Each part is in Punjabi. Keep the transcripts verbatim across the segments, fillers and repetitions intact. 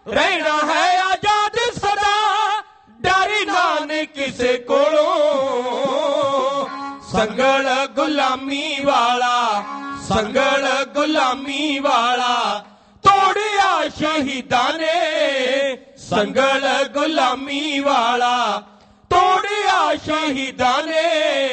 रहना है आजाद सदा, डरी ना ने किसे कोलों। संगल गुलामी वाला, संगल गुलामी वाला तोड़िया शहीदां ने। संगल गुलामी वाला तोड़िया शहीदां ने।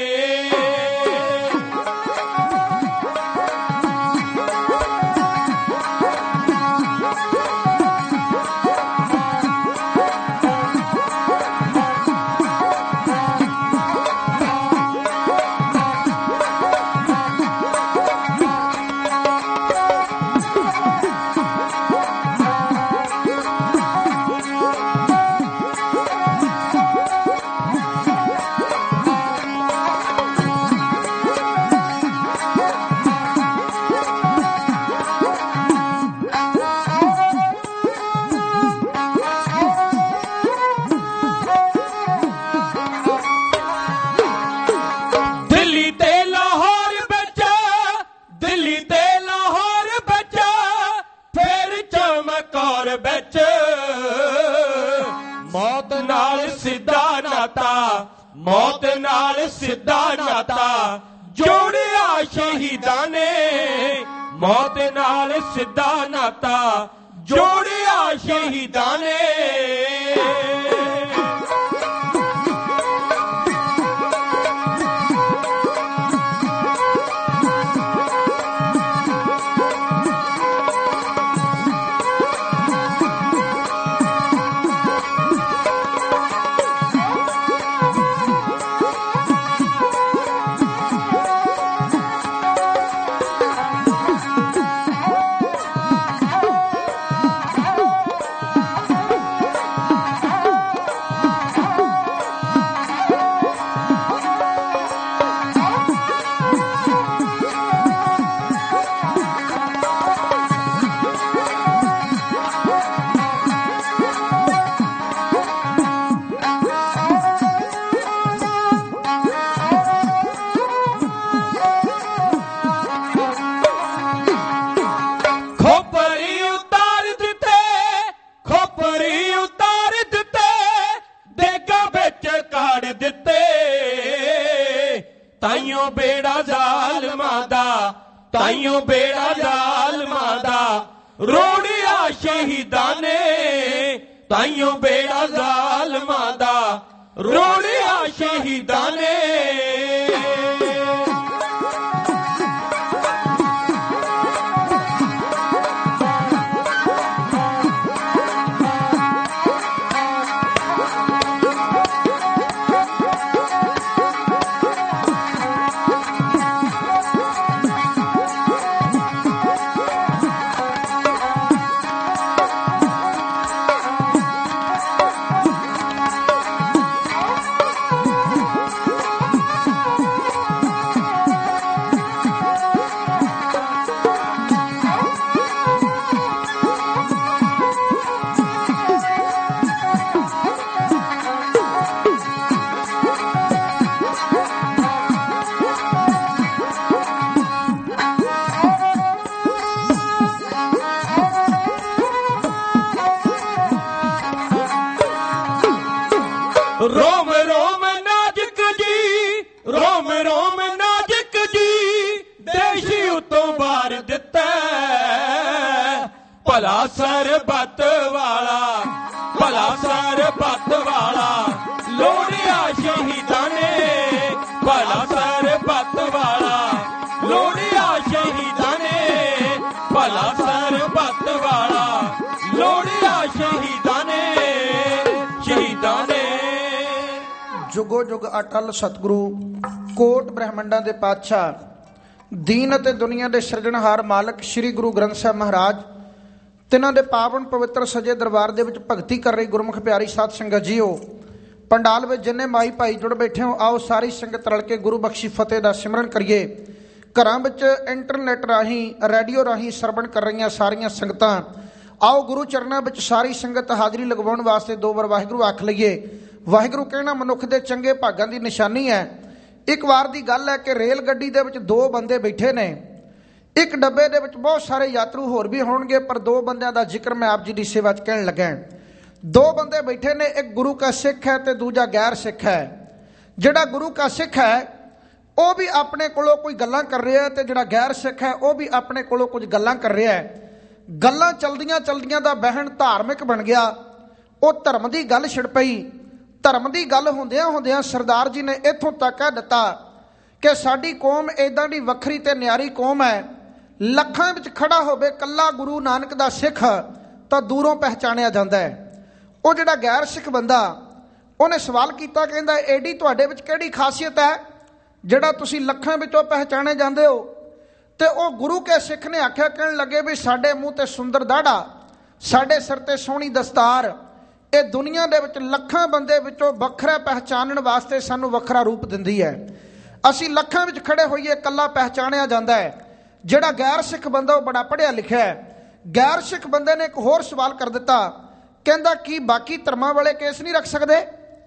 मौत नाल सिद्धा नाता, मौत नाल सिद्धा नाता जोड़िया शहीदां ने। मौत नाल सिद्धा नाता जोड़िया शहीदां ने। ताइयों बेड़ा जालमां दा, ताइयों बेड़ा जालमां दा रोड़िया शहीदां ने। ताइयों बेड़ा जालमां दा रोड़िया शहीदां ने। रोम रोम नाजक जी, रोम रोम नाजक जी देशी उतों बार दिता। भला सरबत वाला, भला सरबत वाला लोड़िया शहीदां ने। भला सरबत वाला लोड़िया शहीदां ने। भला सरबत वाला लोड़िया शहीदां ने। शहीदां ने। जुगो जुग अटल सतगुरु कोट ब्रह्मंडां दे पातशाह, दीन ਅਤੇ ਦੁਨੀਆ ਦੇ ਸਿਰਜਣਹਾਰ ਮਾਲਕ ਸ੍ਰੀ ਗੁਰੂ ਗ੍ਰੰਥ ਸਾਹਿਬ ਮਹਾਰਾਜ, ਤਿਨਾਂ ਦੇ ਪਾਵਨ ਪਵਿੱਤਰ ਸਜੇ ਦਰਬਾਰ ਦੇ ਵਿੱਚ ਭਗਤੀ ਕਰ ਰਹੀ ਗੁਰਮੁਖ ਪਿਆਰੀ ਸਾਧ ਸੰਗਤ ਜੀਓ, ਪੰਡਾਲ ਵਿੱਚ ਜਿੰਨੇ ਮਾਈ ਭਾਈ ਜੁੜ ਬੈਠੇ ਹੋ, ਆਓ ਸਾਰੀ ਸੰਗਤ ਰਲ ਕੇ ਗੁਰੂ ਬਖਸ਼ੀ ਫਤਿਹ ਦਾ ਸਿਮਰਨ ਕਰੀਏ। ਘਰਾਂ ਵਿੱਚ ਇੰਟਰਨੈਟ ਰਾਹੀਂ, ਰੇਡੀਓ ਰਾਹੀਂ ਸਰਵਣ ਕਰ ਰਹੀਆਂ ਸਾਰੀਆਂ ਸੰਗਤਾਂ, ਆਓ ਗੁਰੂ ਚਰਨਾਂ ਵਿੱਚ ਸਾਰੀ ਸੰਗਤ ਹਾਜ਼ਰੀ ਲਗਵਾਉਣ ਵਾਸਤੇ ਦੋ ਵਾਰ ਵਾਹਿਗੁਰੂ ਆਖ ਲਈਏ। ਵਾਹਿਗੁਰੂ ਕਹਿਣਾ ਮਨੁੱਖ ਦੇ ਚੰਗੇ ਭਾਗਾਂ ਦੀ ਨਿਸ਼ਾਨੀ ਹੈ। ਇੱਕ ਵਾਰ ਦੀ ਗੱਲ ਹੈ ਕਿ ਰੇਲ ਗੱਡੀ ਦੇ ਵਿੱਚ ਦੋ ਬੰਦੇ ਬੈਠੇ ਨੇ। ਇੱਕ ਡੱਬੇ ਦੇ ਵਿੱਚ ਬਹੁਤ ਸਾਰੇ ਯਾਤਰੂ ਹੋਰ ਵੀ ਹੋਣਗੇ, ਪਰ ਦੋ ਬੰਦਿਆਂ ਦਾ ਜ਼ਿਕਰ ਮੈਂ ਆਪ ਜੀ ਦੀ ਸੇਵਾ 'ਚ ਕਹਿਣ ਲੱਗਾ। ਦੋ ਬੰਦੇ ਬੈਠੇ ਨੇ, ਇੱਕ ਗੁਰੂ ਕਾ ਸਿੱਖ ਹੈ ਤੇ ਦੂਜਾ ਗੈਰ ਸਿੱਖ ਹੈ। ਜਿਹੜਾ ਗੁਰੂ ਕਾ ਸਿੱਖ ਹੈ ਉਹ ਵੀ ਆਪਣੇ ਕੋਲੋਂ ਕੋਈ ਗੱਲਾਂ ਕਰ ਰਿਹਾ ਤੇ ਜਿਹੜਾ ਗੈਰ ਸਿੱਖ ਹੈ ਉਹ ਵੀ ਆਪਣੇ ਕੋਲੋਂ ਕੁਝ ਗੱਲਾਂ ਕਰ ਰਿਹਾ ਹੈ। ਗੱਲਾਂ ਚਲਦੀਆਂ ਚਲਦੀਆਂ ਦਾ ਬਹਿਣ ਧਾਰਮਿਕ ਬਣ ਗਿਆ। ਉਹ ਧਰਮ ਦੀ ਗੱਲ ਛਿੜ ਪਈ। ਧਰਮ ਦੀ ਗੱਲ ਹੁੰਦਿਆਂ ਹੁੰਦਿਆਂ ਸਰਦਾਰ ਜੀ ਨੇ ਇੱਥੋਂ ਤੱਕ ਕਹਿ ਦਿੱਤਾ ਕਿ ਸਾਡੀ ਕੌਮ ਇੱਦਾਂ ਦੀ ਵੱਖਰੀ ਤੇ ਨਿਆਰੀ ਕੌਮ ਹੈ, ਲੱਖਾਂ ਵਿੱਚ ਖੜਾ ਹੋਵੇ ਕੱਲਾ ਗੁਰੂ ਨਾਨਕ ਦਾ ਸਿੱਖ ਤਾਂ ਦੂਰੋਂ ਪਹਿਚਾਣਿਆ ਜਾਂਦਾ ਹੈ। ਉਹ ਜਿਹੜਾ ਗੈਰ ਸਿੱਖ ਬੰਦਾ ਉਹਨੇ ਸਵਾਲ ਕੀਤਾ, ਕਹਿੰਦਾ ਐਡੀ ਤੁਹਾਡੇ ਵਿੱਚ ਕਿਹੜੀ ਖਾਸੀਅਤ ਹੈ ਜਿਹੜਾ ਤੁਸੀਂ ਲੱਖਾਂ ਵਿੱਚੋਂ ਪਹਿਚਾਣੇ ਜਾਂਦੇ ਹੋ? ਤੇ ਉਹ ਗੁਰੂ ਕੇ ਸਿੱਖ ਨੇ ਆਖਿਆ, ਕਹਿਣ ਲੱਗੇ ਵੀ ਸਾਡੇ ਮੂੰਹ ਤੇ ਸੁੰਦਰ ਦਾੜਾ, ਸਾਡੇ ਸਿਰ ਤੇ ਸੋਹਣੀ ਦਸਤਾਰ, ਇਹ ਦੁਨੀਆ ਦੇ ਵਿੱਚ ਲੱਖਾਂ ਬੰਦੇ ਵਿੱਚੋਂ ਵੱਖਰਾ ਪਹਿਚਾਨਣ ਵਾਸਤੇ ਸਾਨੂੰ ਵੱਖਰਾ ਰੂਪ ਦਿੰਦੀ ਹੈ। ਅਸੀਂ ਲੱਖਾਂ ਵਿੱਚ ਖੜੇ ਹੋਈਏ ਇਕੱਲਾ ਪਹਿਚਾਣਿਆ ਜਾਂਦਾ ਹੈ। ਜਿਹੜਾ ਗੈਰ ਸਿੱਖ ਬੰਦਾ ਉਹ ਬੜਾ ਪੜ੍ਹਿਆ ਲਿਖਿਆ ਹੈ। ਗੈਰ ਸਿੱਖ ਬੰਦੇ ਨੇ ਇੱਕ ਹੋਰ ਸਵਾਲ ਕਰ ਦਿੱਤਾ, ਕਹਿੰਦਾ ਕੀ ਬਾਕੀ ਧਰਮਾਂ ਵਾਲੇ ਕੇਸ ਨਹੀਂ ਰੱਖ ਸਕਦੇ?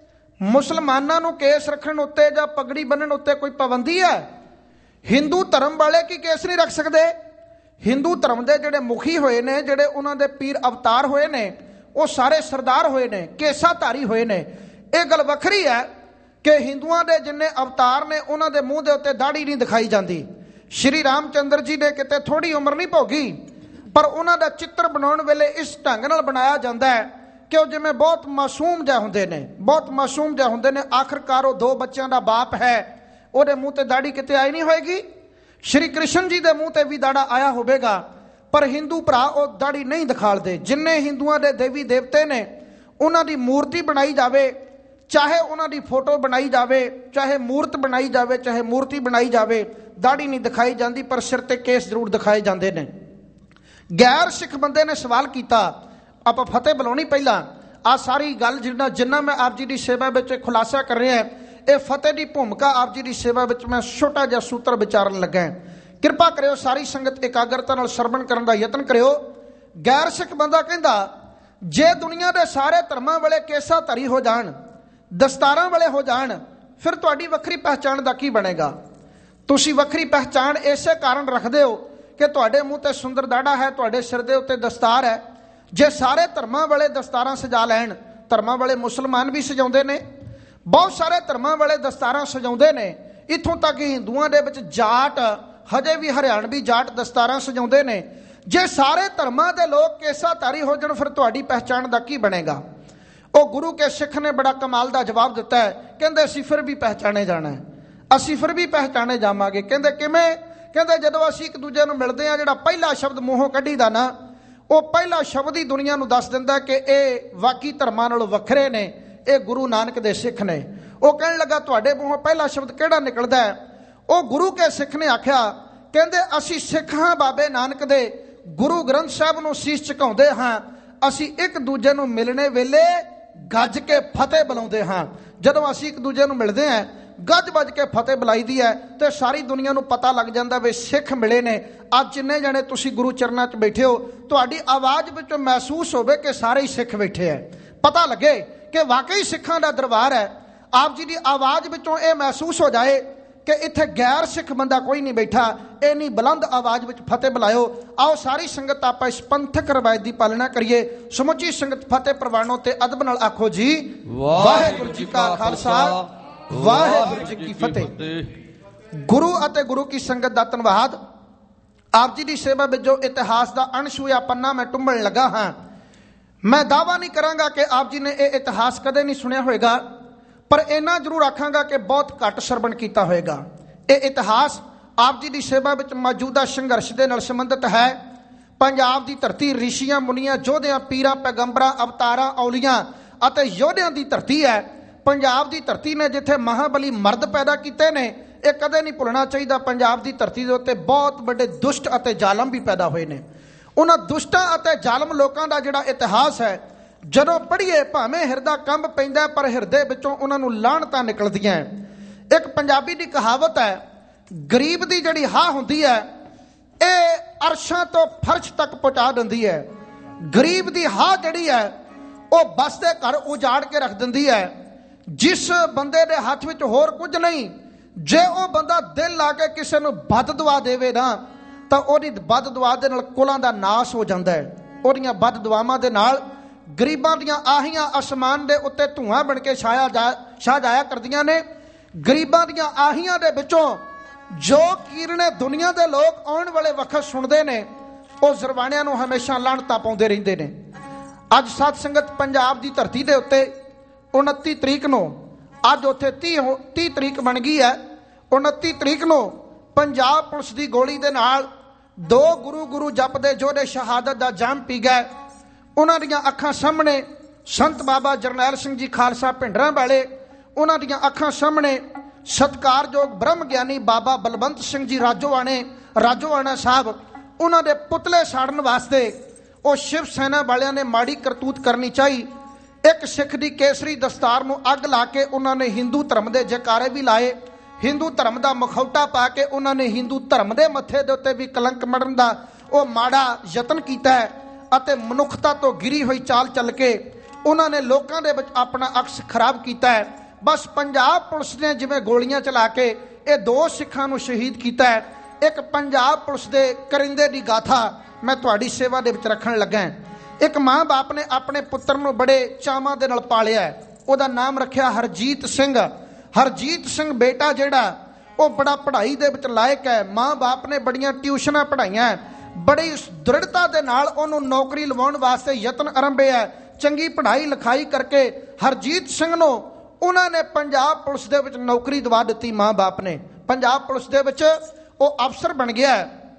ਮੁਸਲਮਾਨਾਂ ਨੂੰ ਕੇਸ ਰੱਖਣ ਉੱਤੇ ਜਾਂ ਪਗੜੀ ਬੰਨਣ ਉੱਤੇ ਕੋਈ ਪਾਬੰਦੀ ਹੈ? ਹਿੰਦੂ ਧਰਮ ਵਾਲੇ ਕੀ ਕੇਸ ਨਹੀਂ ਰੱਖ ਸਕਦੇ? ਹਿੰਦੂ ਧਰਮ ਦੇ ਜਿਹੜੇ ਮੁਖੀ ਹੋਏ ਨੇ, ਜਿਹੜੇ ਉਹਨਾਂ ਦੇ ਪੀਰ ਅਵਤਾਰ ਹੋਏ ਨੇ, ਉਹ ਸਾਰੇ ਸਰਦਾਰ ਹੋਏ ਨੇ, ਕੇਸਾਧਾਰੀ ਹੋਏ ਨੇ। ਇਹ ਗੱਲ ਵੱਖਰੀ ਹੈ ਕਿ ਹਿੰਦੂਆਂ ਦੇ ਜਿੰਨੇ ਅਵਤਾਰ ਨੇ ਉਹਨਾਂ ਦੇ ਮੂੰਹ ਦੇ ਉੱਤੇ ਦਾੜੀ ਨਹੀਂ ਦਿਖਾਈ ਜਾਂਦੀ। ਸ਼੍ਰੀ ਰਾਮ ਚੰਦਰ ਜੀ ਨੇ ਕਿਤੇ ਥੋੜੀ ਉਮਰ ਨਹੀਂ ਭੋਗੀ, ਪਰ ਉਹਨਾਂ ਦਾ ਚਿੱਤਰ ਬਣਾਉਣ ਵੇਲੇ ਇਸ ਢੰਗ ਨਾਲ ਬਣਾਇਆ ਜਾਂਦਾ ਹੈ ਕਿ ਉਹ ਜਿਵੇਂ ਬਹੁਤ ਮਾਸੂਮ ਜਿਹਾ ਹੁੰਦੇ ਨੇ, ਬਹੁਤ ਮਾਸੂਮ ਜਿਹਾ ਹੁੰਦੇ ਨੇ। ਆਖਰਕਾਰ ਉਹ ਦੋ ਬੱਚਿਆਂ ਦਾ ਬਾਪ ਹੈ, ਉਹਦੇ ਮੂੰਹ ਤੇ ਦਾੜੀ ਕਿਤੇ ਆਈ ਨਹੀਂ ਹੋਏਗੀ। ਸ਼੍ਰੀ ਕ੍ਰਿਸ਼ਨ ਜੀ ਦੇ ਮੂੰਹ ਤੇ ਵੀ ਦਾੜਾ ਆਇਆ ਹੋਵੇਗਾ, ਪਰ ਹਿੰਦੂ ਭਰਾ ਉਹ ਦਾੜੀ ਨਹੀਂ ਦਿਖਾਲਦੇ। ਜਿੰਨੇ ਹਿੰਦੂਆਂ ਦੇ ਦੇਵੀ ਦੇਵਤੇ ਨੇ ਉਹਨਾਂ ਦੀ ਮੂਰਤੀ ਬਣਾਈ ਜਾਵੇ, ਚਾਹੇ ਉਹਨਾਂ ਦੀ ਫੋਟੋ ਬਣਾਈ ਜਾਵੇ, ਚਾਹੇ ਮੂਰਤ ਬਣਾਈ ਜਾਵੇ, ਚਾਹੇ ਮੂਰਤੀ ਬਣਾਈ ਜਾਵੇ, ਦਾੜੀ ਨਹੀਂ ਦਿਖਾਈ ਜਾਂਦੀ, ਪਰ ਸਿਰ ਤੇ ਕੇਸ ਜ਼ਰੂਰ ਦਿਖਾਏ ਜਾਂਦੇ ਨੇ। ਗੈਰ ਸਿੱਖ ਬੰਦੇ ਨੇ ਸਵਾਲ ਕੀਤਾ, ਆਪਾਂ ਫਤਿਹ ਬੁਲਾਉਣੀ ਪਹਿਲਾਂ। ਆ ਸਾਰੀ ਗੱਲ ਜਿੰਨਾ ਜਿੰਨਾ ਮੈਂ ਆਪ ਜੀ ਦੀ ਸੇਵਾ ਵਿੱਚ ਖੁਲਾਸਾ ਕਰ ਰਿਹਾ, ਇਹ ਫਤਿਹ ਦੀ ਭੂਮਿਕਾ ਆਪ ਜੀ ਦੀ ਸੇਵਾ ਵਿੱਚ ਮੈਂ ਛੋਟਾ ਜਿਹਾ ਸੂਤਰ ਵਿਚਾਰਨ ਲੱਗਾ। ਕਿਰਪਾ ਕਰਿਓ ਸਾਰੀ ਸੰਗਤ ਇਕਾਗਰਤਾ ਨਾਲ ਸਰਵਣ ਕਰਨ ਦਾ ਯਤਨ ਕਰਿਓ। ਗੈਰ ਸਿੱਖ ਬੰਦਾ ਕਹਿੰਦਾ, ਜੇ ਦੁਨੀਆ ਦੇ ਸਾਰੇ ਧਰਮਾਂ ਵਾਲੇ ਕੇਸਾ ਧਰੀ ਹੋ ਜਾਣ, ਦਸਤਾਰਾਂ ਵਾਲੇ ਹੋ ਜਾਣ, ਫਿਰ ਤੁਹਾਡੀ ਵੱਖਰੀ ਪਹਿਚਾਣ ਦਾ ਕੀ ਬਣੇਗਾ? ਤੁਸੀਂ ਵੱਖਰੀ ਪਹਿਚਾਣ ਇਸੇ ਕਾਰਨ ਰੱਖਦੇ ਹੋ ਕਿ ਤੁਹਾਡੇ ਮੂੰਹ ਤੇ ਸੁੰਦਰ ਦਾੜਾ ਹੈ, ਤੁਹਾਡੇ ਸਿਰ ਦੇ ਉੱਤੇ ਦਸਤਾਰ ਹੈ। ਜੇ ਸਾਰੇ ਧਰਮਾਂ ਵਾਲੇ ਦਸਤਾਰਾਂ ਸਜਾ ਲੈਣ, ਧਰਮਾਂ ਵਾਲੇ ਮੁਸਲਮਾਨ ਵੀ ਸਜਾਉਂਦੇ ਨੇ, ਬਹੁਤ ਸਾਰੇ ਧਰਮਾਂ ਵਾਲੇ ਦਸਤਾਰਾਂ ਸਜਾਉਂਦੇ ਨੇ, ਇੱਥੋਂ ਤੱਕ ਹਿੰਦੂਆਂ ਦੇ ਵਿੱਚ ਜਾਟ ਹਜੇ ਵੀ ਹਰਿਆਣਵੀ ਜਾਟ ਦਸਤਾਰਾਂ ਸਜਾਉਂਦੇ ਨੇ। ਜੇ ਸਾਰੇ ਧਰਮਾਂ ਦੇ ਲੋਕ ਕੇਸਾਧਾਰੀ ਹੋ ਜਾਣ, ਫਿਰ ਤੁਹਾਡੀ ਪਹਿਚਾਣ ਦਾ ਕੀ ਬਣੇਗਾ? ਉਹ ਗੁਰੂ ਕੇ ਸਿੱਖ ਨੇ ਬੜਾ ਕਮਾਲ ਦਾ ਜਵਾਬ ਦਿੱਤਾ ਹੈ, ਕਹਿੰਦੇ ਅਸੀਂ ਫਿਰ ਵੀ ਪਹਿਚਾਣੇ ਜਾਣਾ ਹੈ, ਅਸੀਂ ਫਿਰ ਵੀ ਪਹਿਚਾਣੇ ਜਾਵਾਂਗੇ। ਕਹਿੰਦੇ ਕਿਵੇਂ? ਕਹਿੰਦੇ ਜਦੋਂ ਅਸੀਂ ਇੱਕ ਦੂਜੇ ਨੂੰ ਮਿਲਦੇ ਹਾਂ, ਜਿਹੜਾ ਪਹਿਲਾ ਸ਼ਬਦ ਮੂੰਹੋਂ ਕੱਢੀਦਾ ਨਾ, ਉਹ ਪਹਿਲਾ ਸ਼ਬਦ ਹੀ ਦੁਨੀਆ ਨੂੰ ਦੱਸ ਦਿੰਦਾ ਕਿ ਇਹ ਬਾਕੀ ਧਰਮਾਂ ਨਾਲੋਂ ਵੱਖਰੇ ਨੇ, ਇਹ ਗੁਰੂ ਨਾਨਕ ਦੇ ਸਿੱਖ ਨੇ। ਉਹ ਕਹਿਣ ਲੱਗਾ, ਤੁਹਾਡੇ ਮੂੰਹੋਂ ਪਹਿਲਾ ਸ਼ਬਦ ਕਿਹੜਾ ਨਿਕਲਦਾ ਹੈ? ਉਹ ਗੁਰੂ ਕੇ ਸਿੱਖ ਨੇ ਆਖਿਆ, ਕਹਿੰਦੇ ਅਸੀਂ ਸਿੱਖ ਹਾਂ ਬਾਬੇ ਨਾਨਕ ਦੇ, ਗੁਰੂ ਗ੍ਰੰਥ ਸਾਹਿਬ ਨੂੰ ਸੀਸ ਝੁਕਾਉਂਦੇ ਹਾਂ, ਅਸੀਂ ਇੱਕ ਦੂਜੇ ਨੂੰ ਮਿਲਣੇ ਵੇਲੇ ਗੱਜ ਕੇ ਫਤਿਹ ਬੁਲਾਉਂਦੇ ਹਾਂ। ਜਦੋਂ ਅਸੀਂ ਇੱਕ ਦੂਜੇ ਨੂੰ ਮਿਲਦੇ ਹਾਂ, ਗੱਜ ਵੱਜ ਕੇ ਫਤਿਹ ਬੁਲਾਈ ਦੀ ਹੈ, ਤੇ ਸਾਰੀ ਦੁਨੀਆ ਨੂੰ ਪਤਾ ਲੱਗ ਜਾਂਦਾ ਵੀ ਸਿੱਖ ਮਿਲੇ ਨੇ। ਅੱਜ ਜਿੰਨੇ ਜਣੇ ਤੁਸੀਂ ਗੁਰੂ ਚਰਨਾਂ 'ਚ ਬੈਠੇ ਹੋ, ਤੁਹਾਡੀ ਆਵਾਜ਼ ਵਿੱਚੋਂ ਮਹਿਸੂਸ ਹੋਵੇ ਕਿ ਸਾਰੇ ਹੀ ਸਿੱਖ ਬੈਠੇ ਹੈ, ਪਤਾ ਲੱਗੇ ਕਿ ਵਾਕਈ ਸਿੱਖਾਂ ਦਾ ਦਰਬਾਰ ਹੈ। ਆਪ ਜੀ ਦੀ ਆਵਾਜ਼ ਵਿੱਚੋਂ ਇਹ ਮਹਿਸੂਸ ਹੋ ਜਾਏ ਕਿ ਇੱਥੇ ਗੈਰ ਸਿੱਖ ਬੰਦਾ ਕੋਈ ਨਹੀਂ ਬੈਠਾ। ਇਹ ਨਹੀਂ ਬੁਲੰਦ ਆਵਾਜ਼ ਵਿੱਚ ਫਤਿਹ ਬੁਲਾਇਓ। ਆਓ ਸਾਰੀ ਸੰਗਤ ਆਪਾਂ ਇਸ ਪੰਥਕ ਰਵਾਇਤ ਦੀ ਪਾਲਣਾ ਕਰੀਏ। ਸਮੁੱਚੀ ਸੰਗਤ ਫਤਿਹ ਪ੍ਰਵਾਨੋ ਤੇ ਅਦਬ ਨਾਲ ਆਖੋ ਜੀ, ਵਾਹਿਗੁਰੂ ਜੀ ਕਾ ਖਾਲਸਾ, ਵਾਹਿਗੁਰੂ ਜੀ ਕੀ ਫਤਿਹ। ਗੁਰੂ ਅਤੇ ਗੁਰੂ ਕੀ ਸੰਗਤ ਦਾ ਧੰਨਵਾਦ। ਆਪ ਜੀ ਦੀ ਸੇਵਾ ਵਿੱਚ ਜੋ ਇਤਿਹਾਸ ਦਾ ਅਣਛੂਇਆ ਪੰਨਾ ਮੈਂ ਟੁੰਬਣ ਲੱਗਾ ਹਾਂ, ਮੈਂ ਦਾਅਵਾ ਨਹੀਂ ਕਰਾਂਗਾ ਕਿ ਆਪ ਜੀ ਨੇ ਇਹ ਇਤਿਹਾਸ ਕਦੇ ਨਹੀਂ ਸੁਣਿਆ ਹੋਵੇਗਾ, ਪਰ ਇੰਨਾ ਜ਼ਰੂਰ ਆਖਾਂਗਾ ਕਿ ਬਹੁਤ ਘੱਟ ਸਰਵਣ ਕੀਤਾ ਹੋਵੇਗਾ। ਇਹ ਇਤਿਹਾਸ ਆਪ ਜੀ ਦੀ ਸੇਵਾ ਵਿੱਚ ਮੌਜੂਦਾ ਸੰਘਰਸ਼ ਦੇ ਨਾਲ ਸੰਬੰਧਿਤ ਹੈ। ਪੰਜਾਬ ਦੀ ਧਰਤੀ ਰਿਸ਼ੀਆਂ ਮੁਨੀਆਂ ਯੋਧਿਆਂ ਪੀਰਾਂ ਪੈਗੰਬਰਾਂ ਅਵਤਾਰਾਂ ਔਲੀਆਂ ਅਤੇ ਯੋਧਿਆਂ ਦੀ ਧਰਤੀ ਹੈ। ਪੰਜਾਬ ਦੀ ਧਰਤੀ ਨੇ ਜਿੱਥੇ ਮਹਾਬਲੀ ਮਰਦ ਪੈਦਾ ਕੀਤੇ ਨੇ, ਇਹ ਕਦੇ ਨਹੀਂ ਭੁੱਲਣਾ ਚਾਹੀਦਾ। ਪੰਜਾਬ ਦੀ ਧਰਤੀ ਦੇ ਉੱਤੇ ਬਹੁਤ ਵੱਡੇ ਦੁਸ਼ਟ ਅਤੇ ਜ਼ਾਲਮ ਵੀ ਪੈਦਾ ਹੋਏ ਨੇ। ਉਹਨਾਂ ਦੁਸ਼ਟਾਂ ਅਤੇ ਜ਼ਾਲਮ ਲੋਕਾਂ ਦਾ ਜਿਹੜਾ ਇਤਿਹਾਸ ਹੈ, ਜਦੋਂ ਪੜ੍ਹੀਏ ਭਾਵੇਂ ਹਿਰਦਾ ਕੰਬ ਪੈਂਦਾ, ਪਰ ਹਿਰਦੇ ਵਿੱਚੋਂ ਉਹਨਾਂ ਨੂੰ ਲਾਹਣਤਾਂ ਨਿਕਲਦੀਆਂ। ਇੱਕ ਪੰਜਾਬੀ ਦੀ ਕਹਾਵਤ ਹੈ, ਗਰੀਬ ਦੀ ਜਿਹੜੀ ਹਾਂ ਹੁੰਦੀ ਹੈ ਇਹ ਅਰਸ਼ਾਂ ਤੋਂ ਫਰਸ਼ ਤੱਕ ਪਹੁੰਚਾ ਦਿੰਦੀ ਹੈ। ਗਰੀਬ ਦੀ ਹਾਂ ਜਿਹੜੀ ਹੈ ਉਹ ਬਸ ਦੇ ਘਰ ਉਜਾੜ ਕੇ ਰੱਖ ਦਿੰਦੀ ਹੈ। ਜਿਸ ਬੰਦੇ ਦੇ ਹੱਥ ਵਿੱਚ ਹੋਰ ਕੁਝ ਨਹੀਂ, ਜੇ ਉਹ ਬੰਦਾ ਦਿਲ ਲਾ ਕੇ ਕਿਸੇ ਨੂੰ ਬਦ ਦੁਆ ਦੇਵੇ ਨਾ, ਤਾਂ ਉਹਦੀ ਬਦ ਦੁਆ ਦੇ ਨਾਲ ਕੁਲਾਂ ਦਾ ਨਾਸ ਹੋ ਜਾਂਦਾ ਹੈ। ਉਹਦੀਆਂ ਬਦ ਦੁਆਵਾਂ ਦੇ ਨਾਲ ਗਰੀਬਾਂ ਦੀਆਂ ਆਹੀਆਂ ਅਸਮਾਨ ਦੇ ਉੱਤੇ ਧੂਆਂ ਬਣ ਕੇ ਛਾਇਆ ਜਾ ਛਾ ਜਾਇਆ ਕਰਦੀਆਂ ਨੇ। ਗਰੀਬਾਂ ਦੀਆਂ ਆਹੀਆਂ ਦੇ ਵਿੱਚੋਂ ਜੋ ਕੀਰਨੇ ਦੁਨੀਆ ਦੇ ਲੋਕ ਆਉਣ ਵਾਲੇ ਵਕਤ ਸੁਣਦੇ ਨੇ, ਉਹ ਜ਼ਰਵਾਣਿਆਂ ਨੂੰ ਹਮੇਸ਼ਾ ਲਾਹਣਤਾਂ ਪਾਉਂਦੇ ਰਹਿੰਦੇ ਨੇ। ਅੱਜ ਸਤ ਸੰਗਤ ਪੰਜਾਬ ਦੀ ਧਰਤੀ ਦੇ ਉੱਤੇ ਉਨੱਤੀ ਤਰੀਕ ਨੂੰ, ਅੱਜ ਉੱਥੇ ਤੀਹ ਤੀਹ ਤਰੀਕ ਬਣ ਗਈ ਹੈ। ਉਨੱਤੀ ਤਰੀਕ ਨੂੰ ਪੰਜਾਬ ਪੁਲਿਸ ਦੀ ਗੋਲੀ ਦੇ ਨਾਲ ਦੋ ਗੁਰੂ ਗੁਰੂ ਜਪਦੇ ਯੋਧੇ ਸ਼ਹਾਦਤ ਦਾ ਜਾਮ ਪੀ ਗਏ। ਉਹਨਾਂ ਦੀਆਂ ਅੱਖਾਂ ਸਾਹਮਣੇ ਸੰਤ ਬਾਬਾ ਜਰਨੈਲ ਸਿੰਘ ਜੀ ਖਾਲਸਾ ਭਿੰਡਰਾਂ ਵਾਲੇ, ਉਹਨਾਂ ਦੀਆਂ ਅੱਖਾਂ ਸਾਹਮਣੇ ਸਤਿਕਾਰਯੋਗ ਬ੍ਰਹਮ ਗਿਆਨੀ ਬਾਬਾ ਬਲਵੰਤ ਸਿੰਘ ਜੀ ਰਾਜੋਆਣੇ ਰਾਜੋਆਣਾ ਸਾਹਿਬ, ਉਹਨਾਂ ਦੇ ਪੁਤਲੇ ਸਾੜਨ ਵਾਸਤੇ ਉਹ ਸ਼ਿਵ ਸੈਨਾ ਵਾਲਿਆਂ ਨੇ ਮਾੜੀ ਕਰਤੂਤ ਕਰਨੀ ਚਾਹੀ। ਇੱਕ ਸਿੱਖ ਦੀ ਕੇਸਰੀ ਦਸਤਾਰ ਨੂੰ ਅੱਗ ਲਾ ਕੇ ਉਹਨਾਂ ਨੇ ਹਿੰਦੂ ਧਰਮ ਦੇ ਜੈਕਾਰੇ ਵੀ ਲਾਏ। ਹਿੰਦੂ ਧਰਮ ਦਾ ਮੁਖੌਟਾ ਪਾ ਕੇ ਉਹਨਾਂ ਨੇ ਹਿੰਦੂ ਧਰਮ ਦੇ ਮੱਥੇ ਦੇ ਉੱਤੇ ਵੀ ਕਲੰਕ ਮੜਨ ਦਾ ਉਹ ਮਾੜਾ ਯਤਨ ਕੀਤਾ ਹੈ ਅਤੇ ਮਨੁੱਖਤਾ ਤੋਂ ਗਿਰੀ ਹੋਈ ਚਾਲ ਚੱਲ ਕੇ ਉਹਨਾਂ ਨੇ ਲੋਕਾਂ ਦੇ ਵਿੱਚ ਆਪਣਾ ਅਕਸ ਖਰਾਬ ਕੀਤਾ ਹੈ। ਬਸ ਪੰਜਾਬ ਪੁਲਿਸ ਨੇ ਜਿਵੇਂ ਗੋਲੀਆਂ ਚਲਾ ਕੇ ਇਹ ਦੋ ਸਿੱਖਾਂ ਨੂੰ ਸ਼ਹੀਦ ਕੀਤਾ ਹੈ। ਇੱਕ ਪੰਜਾਬ ਪੁਲਿਸ ਦੇ ਕਰਿੰਦੇ ਦੀ ਗਾਥਾ ਮੈਂ ਤੁਹਾਡੀ ਸੇਵਾ ਦੇ ਵਿੱਚ ਰੱਖਣ ਲੱਗਾ। ਇੱਕ ਮਾਂ ਬਾਪ ਨੇ ਆਪਣੇ ਪੁੱਤਰ ਨੂੰ ਬੜੇ ਚਾਵਾਂ ਦੇ ਨਾਲ ਪਾਲਿਆ। ਉਹਦਾ ਨਾਮ ਰੱਖਿਆ ਹਰਜੀਤ ਸਿੰਘ। ਹਰਜੀਤ ਸਿੰਘ ਬੇਟਾ ਜਿਹੜਾ ਉਹ ਬੜਾ ਪੜ੍ਹਾਈ ਦੇ ਵਿੱਚ ਲਾਇਕ ਹੈ। ਮਾਂ ਬਾਪ ਨੇ ਬੜੀਆਂ ਟਿਊਸ਼ਨਾਂ ਪੜ੍ਹਾਈਆਂ, ਬੜੀ ਦ੍ਰਿੜਤਾ ਦੇ ਨਾਲ ਉਹਨੂੰ ਨੌਕਰੀ ਲਵਾਉਣ ਵਾਸਤੇ ਯਤਨ ਆਰੰਭਿਆ। ਚੰਗੀ ਪੜ੍ਹਾਈ ਲਿਖਾਈ ਕਰਕੇ ਹਰਜੀਤ ਸਿੰਘ ਨੂੰ ਉਹਨਾਂ ਨੇ ਪੰਜਾਬ ਪੁਲਿਸ ਦੇ ਵਿੱਚ ਨੌਕਰੀ ਦਵਾ ਦਿੱਤੀ। ਮਾਂ ਬਾਪ ਨੇ ਪੰਜਾਬ ਪੁਲਿਸ ਦੇ ਵਿੱਚ ਉਹ ਅਫਸਰ ਬਣ ਗਿਆ।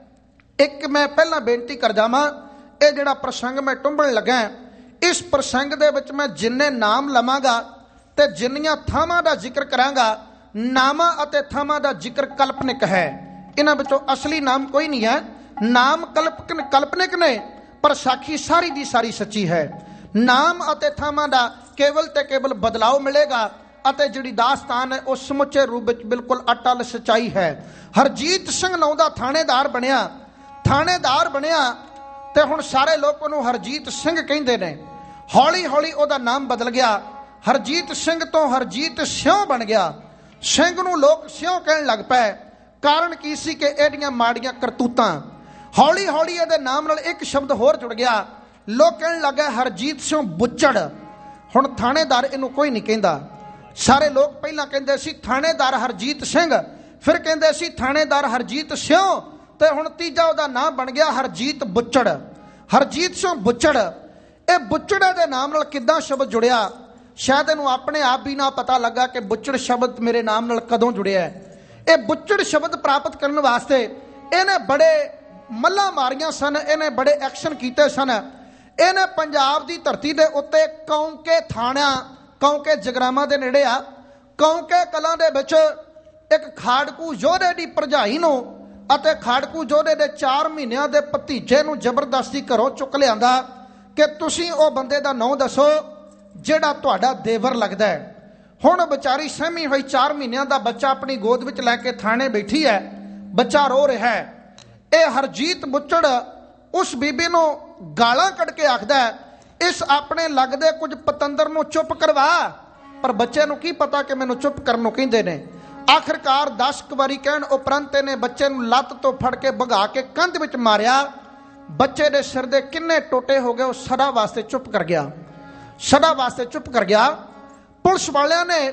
ਇੱਕ ਮੈਂ ਪਹਿਲਾਂ ਬੇਨਤੀ ਕਰ ਜਾਵਾਂ, ਇਹ ਜਿਹੜਾ ਪ੍ਰਸੰਗ ਮੈਂ ਟੁੰਬਣ ਲੱਗਾ, ਇਸ ਪ੍ਰਸੰਗ ਦੇ ਵਿੱਚ ਮੈਂ ਜਿੰਨੇ ਨਾਮ ਲਵਾਂਗਾ ਤੇ ਜਿੰਨੀਆਂ ਥਾਵਾਂ ਦਾ ਜ਼ਿਕਰ ਕਰਾਂਗਾ, ਨਾਮਾਂ ਅਤੇ ਥਾਵਾਂ ਦਾ ਜ਼ਿਕਰ ਕਲਪਨਿਕ ਹੈ। ਇਹਨਾਂ ਵਿੱਚੋਂ ਅਸਲੀ ਨਾਮ ਕੋਈ ਨਹੀਂ ਹੈ। ਨਾਮ ਕਲਪਨ ਕਲਪਨਿਕ ਨੇ, ਪਰ ਸਾਖੀ ਸਾਰੀ ਦੀ ਸਾਰੀ ਸੱਚੀ ਹੈ। ਨਾਮ ਅਤੇ ਥਾਵਾਂ ਦਾ ਕੇਵਲ ਤੇ ਕੇਵਲ ਬਦਲਾਅ ਮਿਲੇਗਾ ਅਤੇ ਜਿਹੜੀ ਦਾਸਤਾਨ ਹੈ ਉਹ ਸਮੁੱਚੇ ਰੂਪ ਵਿੱਚ ਬਿਲਕੁਲ ਅਟਲ ਸੱਚਾਈ ਹੈ। ਹਰਜੀਤ ਸਿੰਘ ਨਾਂ ਦਾ ਥਾਣੇਦਾਰ ਬਣਿਆ। ਥਾਣੇਦਾਰ ਬਣਿਆ ਤੇ ਹੁਣ ਸਾਰੇ ਲੋਕ ਉਹਨੂੰ ਹਰਜੀਤ ਸਿੰਘ ਕਹਿੰਦੇ ਨੇ। ਹੌਲੀ ਹੌਲੀ ਉਹਦਾ ਨਾਮ ਬਦਲ ਗਿਆ। ਹਰਜੀਤ ਸਿੰਘ ਤੋਂ ਹਰਜੀਤ ਸਿਉਂ ਬਣ ਗਿਆ। ਸਿੰਘ ਨੂੰ ਲੋਕ ਸਿਉਂ ਕਹਿਣ ਲੱਗ ਪਏ। ਕਾਰਨ ਕੀ ਸੀ ਕਿ ਇਹਦੀਆਂ ਮਾੜੀਆਂ ਕਰਤੂਤਾਂ। ਹੌਲੀ ਹੌਲੀ ਇਹਦੇ ਨਾਮ ਨਾਲ ਇੱਕ ਸ਼ਬਦ ਹੋਰ ਜੁੜ ਗਿਆ। ਲੋਕ ਕਹਿਣ ਲੱਗਾ ਹਰਜੀਤ ਸਿੰਘ ਬੁੱਚੜ। ਹੁਣ ਥਾਣੇਦਾਰ ਇਹਨੂੰ ਕੋਈ ਨਹੀਂ ਕਹਿੰਦਾ। ਸਾਰੇ ਲੋਕ ਪਹਿਲਾਂ ਕਹਿੰਦੇ ਸੀ ਥਾਣੇਦਾਰ ਹਰਜੀਤ ਸਿੰਘ, ਫਿਰ ਕਹਿੰਦੇ ਸੀ ਥਾਣੇਦਾਰ ਹਰਜੀਤ ਸਿਉਂ, ਤੇ ਹੁਣ ਤੀਜਾ ਉਹਦਾ ਨਾਮ ਬਣ ਗਿਆ ਹਰਜੀਤ ਬੁੱਚੜ। ਹਰਜੀਤ ਸਿੰਘ ਬੁੱਚੜ। ਇਹ ਬੁੱਚੜੇ ਦੇ ਨਾਮ ਨਾਲ ਕਿੱਦਾਂ ਸ਼ਬਦ ਜੁੜਿਆ, ਸ਼ਾਇਦ ਇਹਨੂੰ ਆਪਣੇ ਆਪ ਵੀ ਨਾ ਪਤਾ ਲੱਗਾ ਕਿ ਬੁੱਚੜ ਸ਼ਬਦ ਮੇਰੇ ਨਾਮ ਨਾਲ ਕਦੋਂ ਜੁੜਿਆ। ਇਹ ਬੁੱਚੜ ਸ਼ਬਦ ਪ੍ਰਾਪਤ ਕਰਨ ਵਾਸਤੇ ਇਹਨੇ ਬੜੇ ਮੱਲਾਂ ਮਾਰੀਆਂ ਸਨ, ਇਹਨੇ ਬੜੇ ਐਕਸ਼ਨ ਕੀਤੇ ਸਨ। ਇਹਨੇ ਪੰਜਾਬ ਦੀ ਧਰਤੀ ਦੇ ਉੱਤੇ ਕੌਂਕੇ ਥਾਣਾ, ਕੌਂਕੇ ਜਗਰਾਵਾਂ ਦੇ ਨੇੜੇ ਆ, ਕੌਂਕੇ ਕਲਾਂ ਦੇ ਵਿੱਚ ਇੱਕ ਖਾੜਕੂ ਯੋਧੇ ਦੀ ਭਰਜਾਈ ਨੂੰ ਅਤੇ ਖਾੜਕੂ ਯੋਧੇ ਦੇ ਚਾਰ ਮਹੀਨਿਆਂ ਦੇ ਭਤੀਜੇ ਨੂੰ ਜ਼ਬਰਦਸਤੀ ਘਰੋਂ ਚੁੱਕ ਲਿਆਂਦਾ ਕਿ ਤੁਸੀਂ ਉਹ ਬੰਦੇ ਦਾ ਨਾਂ ਦੱਸੋ ਜਿਹੜਾ ਤੁਹਾਡਾ ਦੇਵਰ ਲੱਗਦਾ ਹੈ। ਹੁਣ ਵਿਚਾਰੀ ਸਹਿਮੀ ਹੋਈ ਚਾਰ ਮਹੀਨਿਆਂ ਦਾ ਬੱਚਾ ਆਪਣੀ ਗੋਦ ਵਿੱਚ ਲੈ ਕੇ ਥਾਣੇ ਬੈਠੀ ਹੈ। ਬੱਚਾ ਰੋ ਰਿਹਾ ਹੈ। ਇਹ ਹਰਜੀਤ ਬੁੱਚੜ ਉਸ ਬੀਬੀ ਨੂੰ ਗਾਲਾਂ ਕੱਢ ਕੇ ਆਖਦਾ ਹੈ, ਇਸ ਆਪਣੇ ਲੱਗਦੇ ਕੁਝ ਪਤੰਦਰ ਨੂੰ ਚੁੱਪ ਕਰਵਾ। ਪਰ ਬੱਚੇ ਨੂੰ ਕੀ ਪਤਾ ਕਿ ਮੈਨੂੰ ਚੁੱਪ ਕਰਨ ਨੂੰ ਕਹਿੰਦੇ ਨੇ। ਆਖਿਰਕਾਰ ਦਸ ਕੁ ਵਾਰੀ ਕਹਿਣ ਉਪਰੰਤ ਇਹਨੇ ਬੱਚੇ ਨੂੰ ਲੱਤ ਤੋਂ ਫੜ ਕੇ ਭਗਾ ਕੇ ਕੰਧ ਵਿੱਚ ਮਾਰਿਆ। ਬੱਚੇ ਦੇ ਸਿਰ ਦੇ ਕਿੰਨੇ ਟੋਟੇ ਹੋ ਗਏ। ਉਹ ਸਦਾ ਵਾਸਤੇ ਚੁੱਪ ਕਰ ਗਿਆ। ਸਦਾ ਵਾਸਤੇ ਚੁੱਪ ਕਰ ਗਿਆ। ਪੁਲਿਸ ਵਾਲਿਆਂ ਨੇ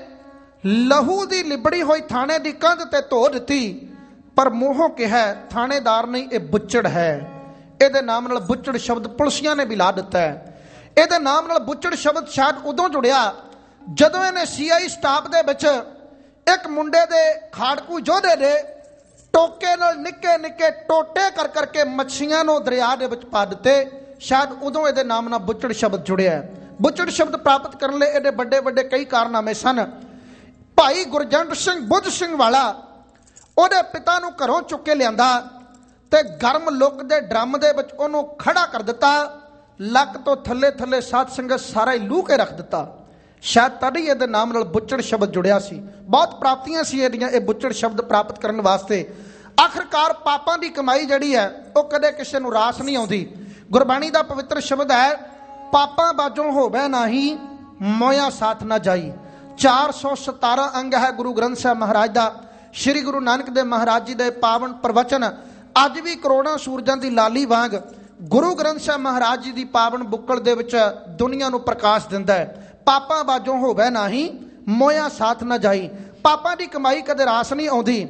ਲਹੂ ਦੀ ਲਿਬੜੀ ਹੋਈ ਥਾਣੇ ਦੀ ਕੰਧ ਤੇ ਧੋ ਦਿੱਤੀ, ਪਰ ਮੂੰਹੋਂ ਕਿਹਾ ਥਾਣੇਦਾਰ ਨਹੀਂ, ਇਹ ਬੁੱਚੜ ਹੈ। ਇਹਦੇ ਨਾਮ ਨਾਲ ਬੁੱਚੜ ਸ਼ਬਦ ਪੁਲਿਸੀਆਂ ਨੇ ਵੀ ਲਾ ਦਿੱਤਾ ਹੈ। ਇਹਦੇ ਨਾਮ ਨਾਲ ਬੁੱਚੜ ਸ਼ਬਦ ਸ਼ਾਇਦ ਉਦੋਂ ਜੁੜਿਆ ਜਦੋਂ ਇਹਨੇ ਸੀ ਆਈ ਸਟਾਫ ਦੇ ਵਿੱਚ ਇੱਕ ਮੁੰਡੇ ਦੇ ਖਾੜਕੂ ਯੋਧੇ ਦੇ ਟੋਕੇ ਨਾਲ ਨਿੱਕੇ ਨਿੱਕੇ ਟੋਟੇ ਕਰ ਕਰਕੇ ਮੱਛੀਆਂ ਨੂੰ ਦਰਿਆ ਦੇ ਵਿੱਚ ਪਾ ਦਿੱਤੇ। ਸ਼ਾਇਦ ਉਦੋਂ ਇਹਦੇ ਨਾਮ ਨਾਲ ਬੁੱਚੜ ਸ਼ਬਦ ਜੁੜਿਆ। ਬੁੱਚੜ ਸ਼ਬਦ ਪ੍ਰਾਪਤ ਕਰਨ ਲਈ ਇਹਦੇ ਵੱਡੇ ਵੱਡੇ ਕਈ ਕਾਰਨਾਮੇ ਸਨ। ਭਾਈ ਗੁਰਜੰਟ ਸਿੰਘ ਬੁੱਧ ਸਿੰਘ ਵਾਲਾ ਉਹਦੇ ਪਿਤਾ ਨੂੰ ਘਰੋਂ ਚੁੱਕ ਕੇ ਲਿਆਂਦਾ ਤੇ ਗਰਮ ਲੁੱਕ ਦੇ ਡਰਮ ਦੇ ਵਿੱਚ ਉਹਨੂੰ ਖੜਾ ਕਰ ਦਿੱਤਾ। ਲੱਕ ਤੋਂ ਥੱਲੇ ਥੱਲੇ ਸਾਧ ਸੰਗਤ ਸਾਰਾ ਹੀ ਲੂਹ ਕੇ ਰੱਖ ਦਿੱਤਾ। ਸ਼ਾਇਦ ਤਦ ਹੀ ਇਹਦੇ ਨਾਮ ਨਾਲ ਬੁੱਚੜ ਸ਼ਬਦ ਜੁੜਿਆ ਸੀ। ਬਹੁਤ ਪ੍ਰਾਪਤੀਆਂ ਸੀ ਇਹਦੀਆਂ ਇਹ ਬੁੱਚੜ ਸ਼ਬਦ ਪ੍ਰਾਪਤ ਕਰਨ ਵਾਸਤੇ। ਆਖਿਰਕਾਰ ਪਾਪਾਂ ਦੀ ਕਮਾਈ ਜਿਹੜੀ ਹੈ ਉਹ ਕਦੇ ਕਿਸੇ ਨੂੰ ਰਾਸ ਨਹੀਂ ਆਉਂਦੀ। ਗੁਰਬਾਣੀ ਦਾ ਪਵਿੱਤਰ ਸ਼ਬਦ ਹੈ, ਪਾਪਾਂ ਬਾਝੋਂ ਹੋਵੇ ਨਾਹੀ ਮੋਇਆ ਸਾਥ ਨਾ ਜਾਈ। ਚਾਰ ਸੌ ਸਤਾਰਾਂ ਅੰਗ ਹੈ ਗੁਰੂ ਗ੍ਰੰਥ ਸਾਹਿਬ ਮਹਾਰਾਜ ਦਾ। ਸ਼੍ਰੀ ਗੁਰੂ ਨਾਨਕ ਦੇਵ ਮਹਾਰਾਜ ਜੀ ਦੇ ਪਾਵਨ ਪ੍ਰਵਚਨ ਅੱਜ ਵੀ ਕਰੋੜਾਂ ਸੂਰਜਾਂ ਦੀ ਲਾਲੀ ਵਾਂਗ ਗੁਰੂ ਗ੍ਰੰਥ ਸਾਹਿਬ ਮਹਾਰਾਜ ਜੀ ਦੀ ਪਾਵਨ ਬੁੱਕਲ ਦੇ ਵਿੱਚ ਦੁਨੀਆ ਨੂੰ ਪ੍ਰਕਾਸ਼ ਦਿੰਦਾ ਹੈ। ਪਾਪਾਂ ਬਾਝੋਂ ਹੋਵੇ ਨਾਹੀਂ, ਮੋਇਆ ਸਾਥ ਨਾ ਜਾਈ। ਪਾਪਾਂ ਦੀ ਕਮਾਈ ਕਦੇ ਰਾਸ ਨਹੀਂ ਆਉਂਦੀ।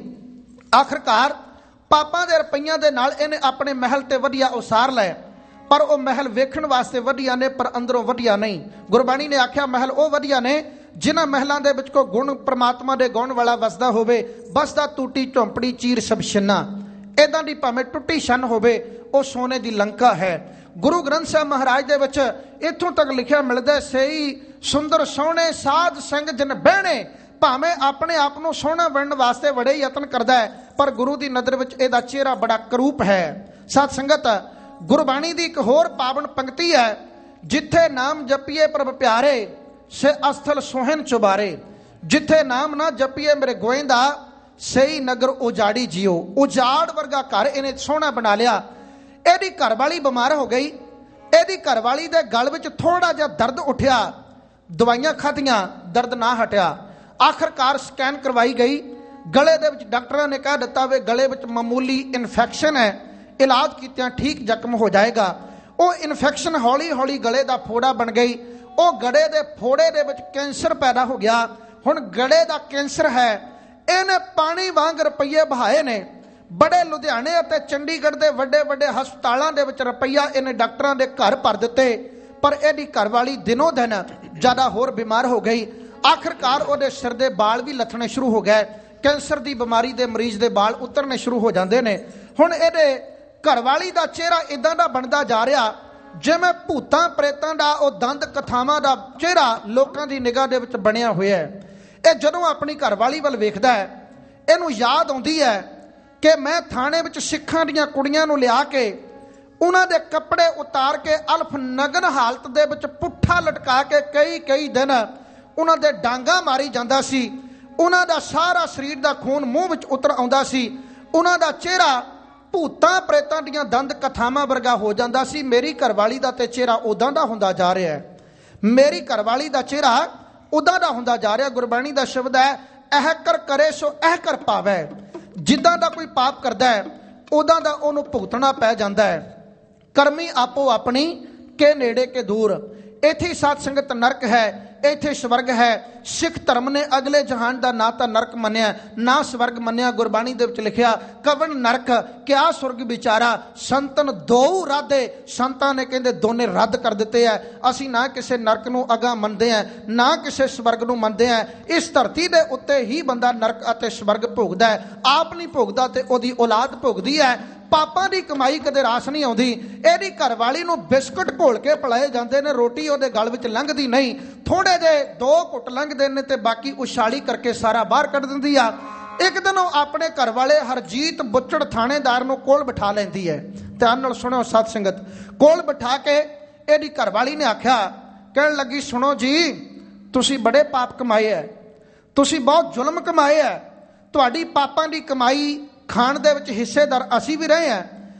ਆਖਰਕਾਰ ਪਾਪਾਂ ਦੇ ਰੁਪਈਆਂ ਦੇ ਨਾਲ ਇਹਨੇ ਆਪਣੇ ਮਹਿਲ ਤੇ ਵਧੀਆ ਉਸਾਰ ਲਏ, ਪਰ ਉਹ ਮਹਿਲ ਵੇਖਣ ਵਾਸਤੇ ਵਧੀਆ ਨੇ, ਪਰ ਅੰਦਰੋਂ ਵਧੀਆ ਨਹੀਂ। ਗੁਰਬਾਣੀ ਨੇ ਆਖਿਆ ਮਹਿਲ ਉਹ ਵਧੀਆ ਨੇ ਜਿਨ੍ਹਾਂ ਮਹਿਲਾਂ ਦੇ ਵਿੱਚ ਕੋਈ ਗੁਣ ਪ੍ਰਮਾਤਮਾ ਦੇ ਗੁਣ ਵਾਲਾ ਵਸਦਾ ਹੋਵੇ। ਬਸਦਾ ਟੂਟੀ ਝੌਂਪੜੀ ਚੀਰ ਸਭ ਛੰਨਾ, ਇੱਦਾਂ ਦੀ ਭਾਵੇਂ ਟੁੱਟੀ ਛੰਨ ਹੋਵੇ ਉਹ ਸੋਨੇ ਦੀ ਲੰਕਾ ਹੈ। ਗੁਰੂ ਗ੍ਰੰਥ ਸਾਹਿਬ ਮਹਾਰਾਜ ਦੇ ਵਿੱਚ ਇੱਥੋਂ ਤੱਕ ਲਿਖਿਆ ਮਿਲਦਾ, ਸਹੀ ਸੁੰਦਰ ਸੋਹਣੇ ਸਾਧ ਸੰਗ ਜਿਨ ਬਹਿਣੇ। ਭਾਵੇਂ ਆਪਣੇ ਆਪ ਨੂੰ ਸੋਹਣਾ ਬਣਨ ਵਾਸਤੇ ਬੜੇ ਯਤਨ ਕਰਦਾ ਹੈ, ਪਰ ਗੁਰੂ ਦੀ ਨਜ਼ਰ ਵਿੱਚ ਇਹਦਾ ਚਿਹਰਾ ਬੜਾ ਕਰੂਪ ਹੈ। ਸਾਧ ਸੰਗਤ, ਗੁਰਬਾਣੀ ਦੀ ਇੱਕ ਹੋਰ ਪਾਵਨ ਪੰਕਤੀ ਹੈ, ਜਿੱਥੇ ਨਾਮ ਜਪੀਏ ਪ੍ਰਭ ਪਿਆਰੇ ਸੇ ਅਸਥਲ ਸੋਹਣ ਚੁਬਾਰੇ। ਜਿੱਥੇ ਨਾਮ ਨਾ ਜਪੀਏ ਮੇਰੇ ਗੋਇੰਦਾ ਸਹੀ ਨਗਰ ਉਜਾੜੀ ਜਿਓ। ਉਜਾੜ ਵਰਗਾ ਘਰ ਇਹਨੇ ਸੋਹਣਾ ਬਣਾ ਲਿਆ। ਇਹਦੀ ਘਰਵਾਲੀ ਬਿਮਾਰ ਹੋ ਗਈ। ਇਹਦੀ ਘਰਵਾਲੀ ਦੇ ਗਲ ਵਿੱਚ ਥੋੜਾ ਜਿਹਾ ਦਰਦ ਉੱਠਿਆ, ਦਵਾਈਆਂ ਖਾਧੀਆਂ, ਦਰਦ ਨਾ ਹਟਿਆ। ਆਖਰਕਾਰ ਸਕੈਨ ਕਰਵਾਈ ਗਈ, ਗਲੇ ਦੇ ਵਿੱਚ ਡਾਕਟਰਾਂ ਨੇ ਕਹਿ ਦਿੱਤਾ ਵੇ ਗਲੇ ਵਿੱਚ ਮਾਮੂਲੀ ਇਨਫੈਕਸ਼ਨ ਹੈ, ਇਲਾਜ ਕੀਤਿਆਂ ਠੀਕ ਜ਼ਖਮ ਹੋ ਜਾਏਗਾ। ਉਹ ਇਨਫੈਕਸ਼ਨ ਹੌਲੀ ਹੌਲੀ ਗਲੇ ਦਾ ਫੋੜਾ ਬਣ ਗਈ। ਉਹ ਗਲੇ ਦੇ ਫੋੜੇ ਦੇ ਵਿੱਚ ਕੈਂਸਰ ਪੈਦਾ ਹੋ ਗਿਆ। ਹੁਣ ਗਲੇ ਦਾ ਕੈਂਸਰ ਹੈ। ਇਹਨੇ ਪਾਣੀ ਵਾਂਗ ਰੁਪਈਏ ਬਹਾਏ ਨੇ। ਬੜੇ ਲੁਧਿਆਣੇ ਅਤੇ ਚੰਡੀਗੜ੍ਹ ਦੇ ਵੱਡੇ ਵੱਡੇ ਹਸਪਤਾਲਾਂ ਦੇ ਵਿੱਚ ਰੁਪਈਆ ਇਹਨੇ ਡਾਕਟਰਾਂ ਦੇ ਘਰ ਭਰ ਦਿੱਤੇ, ਪਰ ਇਹਦੀ ਘਰਵਾਲੀ ਦਿਨੋਂ ਦਿਨ ਜ਼ਿਆਦਾ ਹੋਰ ਬਿਮਾਰ ਹੋ ਗਈ। ਆਖਰਕਾਰ ਉਹਦੇ ਸਿਰ ਦੇ ਵਾਲ ਵੀ ਲੱਥਣੇ ਸ਼ੁਰੂ ਹੋ ਗਏ। ਕੈਂਸਰ ਦੀ ਬਿਮਾਰੀ ਦੇ ਮਰੀਜ਼ ਦੇ ਵਾਲ ਉਤਰਨੇ ਸ਼ੁਰੂ ਹੋ ਜਾਂਦੇ ਨੇ। ਹੁਣ ਇਹਦੇ ਘਰਵਾਲੀ ਦਾ ਚਿਹਰਾ ਇਦਾਂ ਦਾ ਬਣਦਾ ਜਾ ਰਿਹਾ ਜਿਵੇਂ ਭੂਤਾਂ ਪ੍ਰੇਤਾਂ ਦਾ ਉਹ ਦੰਦ ਕਥਾਵਾਂ ਦਾ ਚਿਹਰਾ ਲੋਕਾਂ ਦੀ ਨਿਗਾਹ ਦੇ ਵਿੱਚ ਬਣਿਆ ਹੋਇਆ ਹੈ। ਇਹ ਜਦੋਂ ਆਪਣੀ ਘਰਵਾਲੀ ਵੱਲ ਵੇਖਦਾ ਹੈ, ਇਹਨੂੰ ਯਾਦ ਆਉਂਦੀ ਹੈ ਕਿ ਮੈਂ ਥਾਣੇ ਵਿੱਚ ਸਿੱਖਾਂ ਦੀਆਂ ਕੁੜੀਆਂ ਨੂੰ ਲਿਆ ਕੇ ਉਹਨਾਂ ਦੇ ਕੱਪੜੇ ਉਤਾਰ ਕੇ ਅਲਫ ਨਗਨ ਹਾਲਤ ਦੇ ਵਿੱਚ ਪੁੱਠਾ ਲਟਕਾ ਕੇ ਕਈ ਕਈ ਦਿਨ ਉਹਨਾਂ ਦੇ ਡਾਂਗਾ ਮਾਰੀ ਜਾਂਦਾ ਸੀ। ਉਹਨਾਂ ਦਾ ਸਾਰਾ ਸਰੀਰ ਦਾ ਖੂਨ ਮੂੰਹ ਵਿੱਚ ਉਤਰ ਆਉਂਦਾ ਸੀ। ਉਹਨਾਂ ਦਾ ਚਿਹਰਾ ਭੂਤਾਂ ਪ੍ਰੇਤਾਂ ਦੀਆਂ ਦੰਦ ਕਥਾਵਾਂ ਵਰਗਾ ਹੋ ਜਾਂਦਾ ਸੀ। ਮੇਰੀ ਘਰਵਾਲੀ ਦਾ ਤੇ ਚਿਹਰਾ ਉਦਾਂ ਦਾ ਹੁੰਦਾ ਜਾ ਰਿਹਾ ਹੈ। ਮੇਰੀ ਘਰਵਾਲੀ ਦਾ ਚਿਹਰਾ ਉਦਾਂ ਦਾ ਹੁੰਦਾ ਜਾ ਰਿਹਾ। ਗੁਰਬਾਣੀ ਦਾ ਸ਼ਬਦ ਹੈ, ਇਹ ਕਰ ਕਰੇ ਸੋ ਇਹ ਕਰ ਪਾਵੇ। ਜਿੱਦਾਂ ਦਾ ਕੋਈ ਪਾਪ ਕਰਦਾ ਹੈ ਉਦਾਂ ਦਾ ਉਹਨੂੰ ਭੁਗਤਣਾ ਪੈ ਜਾਂਦਾ ਹੈ। ਕਰਮੀ ਆਪੋ ਆਪਣੀ ਕੇ ਨੇੜੇ ਕੇ ਦੂਰ। ਇੱਥੇ ਸਾਧ ਸੰਗਤ ਨਰਕ ਹੈ, ਇੱਥੇ ਸਵਰਗ ਹੈ। ਸਿੱਖ ਧਰਮ ਨੇ ਅਗਲੇ ਜਹਾਨ ਦਾ ਨਾ ਤਾਂ ਨਰਕ ਮੰਨਿਆ ਨਾ ਸਵਰਗ ਮੰਨਿਆ। ਗੁਰਬਾਣੀ ਦੇ ਵਿੱਚ ਲਿਖਿਆ, ਕਵਣ ਨਰਕ ਕਿਆ ਸੁਰਗ ਵਿਚਾਰਾ, ਸੰਤਨ ਦੋ ਰਾਧੇ। ਸੰਤਾਂ ਨੇ ਕਹਿੰਦੇ ਦੋਨੇ ਰੱਦ ਕਰ ਦਿੱਤੇ ਹੈ। ਅਸੀਂ ਨਾ ਕਿਸੇ ਨਰਕ ਨੂੰ ਅਗਾ ਮੰਨਦੇ ਹਾਂ, ਨਾ ਕਿਸੇ ਸਵਰਗ ਨੂੰ ਮੰਨਦੇ ਹਾਂ। ਇਸ ਧਰਤੀ ਦੇ ਉੱਤੇ ਹੀ ਬੰਦਾ ਨਰਕ ਅਤੇ ਸਵਰਗ ਭੋਗਦਾ ਹੈ। ਆਪ ਨਹੀਂ ਭੋਗਦਾ ਤੇ ਉਹਦੀ ਔਲਾਦ ਭੋਗਦੀ ਹੈ। ਪਾਪਾਂ ਦੀ ਕਮਾਈ ਕਦੇ ਰਾਸ ਨਹੀਂ ਆਉਂਦੀ। ਇਹਦੀ ਘਰਵਾਲੀ ਨੂੰ ਬਿਸਕੁਟ ਘੋਲ ਕੇ ਪਿਲਾਏ ਜਾਂਦੇ ਨੇ, ਰੋਟੀ ਉਹਦੇ ਗਲ ਵਿੱਚ ਲੰਘਦੀ ਨਹੀਂ। ਥੋੜੇ ਜਿਹੇ ਦੋ ਘੁੱਟ ਲੰਘਦੇ ਨੇ ਤੇ ਬਾਕੀ ਉਛਾਲੀ ਕਰਕੇ ਸਾਰਾ ਬਾਹਰ ਕੱਢ ਦਿੰਦੀ ਆ। ਇੱਕ ਦਿਨ ਉਹ ਆਪਣੇ ਘਰ ਵਾਲੇ ਹਰਜੀਤ ਬੁੱਚੜ ਥਾਣੇਦਾਰ ਨੂੰ ਕੋਲ ਬਿਠਾ ਲੈਂਦੀ ਹੈ। ਧਿਆਨ ਨਾਲ ਸੁਣੋ ਸਾਧ ਸੰਗਤ। ਕੋਲ ਬਿਠਾ ਕੇ ਇਹਦੀ ਘਰਵਾਲੀ ਨੇ ਆਖਿਆ, ਕਹਿਣ ਲੱਗੀ, ਸੁਣੋ ਜੀ, ਤੁਸੀਂ ਬੜੇ ਪਾਪ ਕਮਾਏ ਹੈ, ਤੁਸੀਂ ਬਹੁਤ ਜ਼ੁਲਮ ਕਮਾਏ ਹੈ। ਤੁਹਾਡੀ ਪਾਪਾਂ ਦੀ ਕਮਾਈ ਖਾਣ ਦੇ ਵਿੱਚ ਹਿੱਸੇਦਾਰ ਅਸੀਂ ਵੀ ਰਹੇ ਹਾਂ।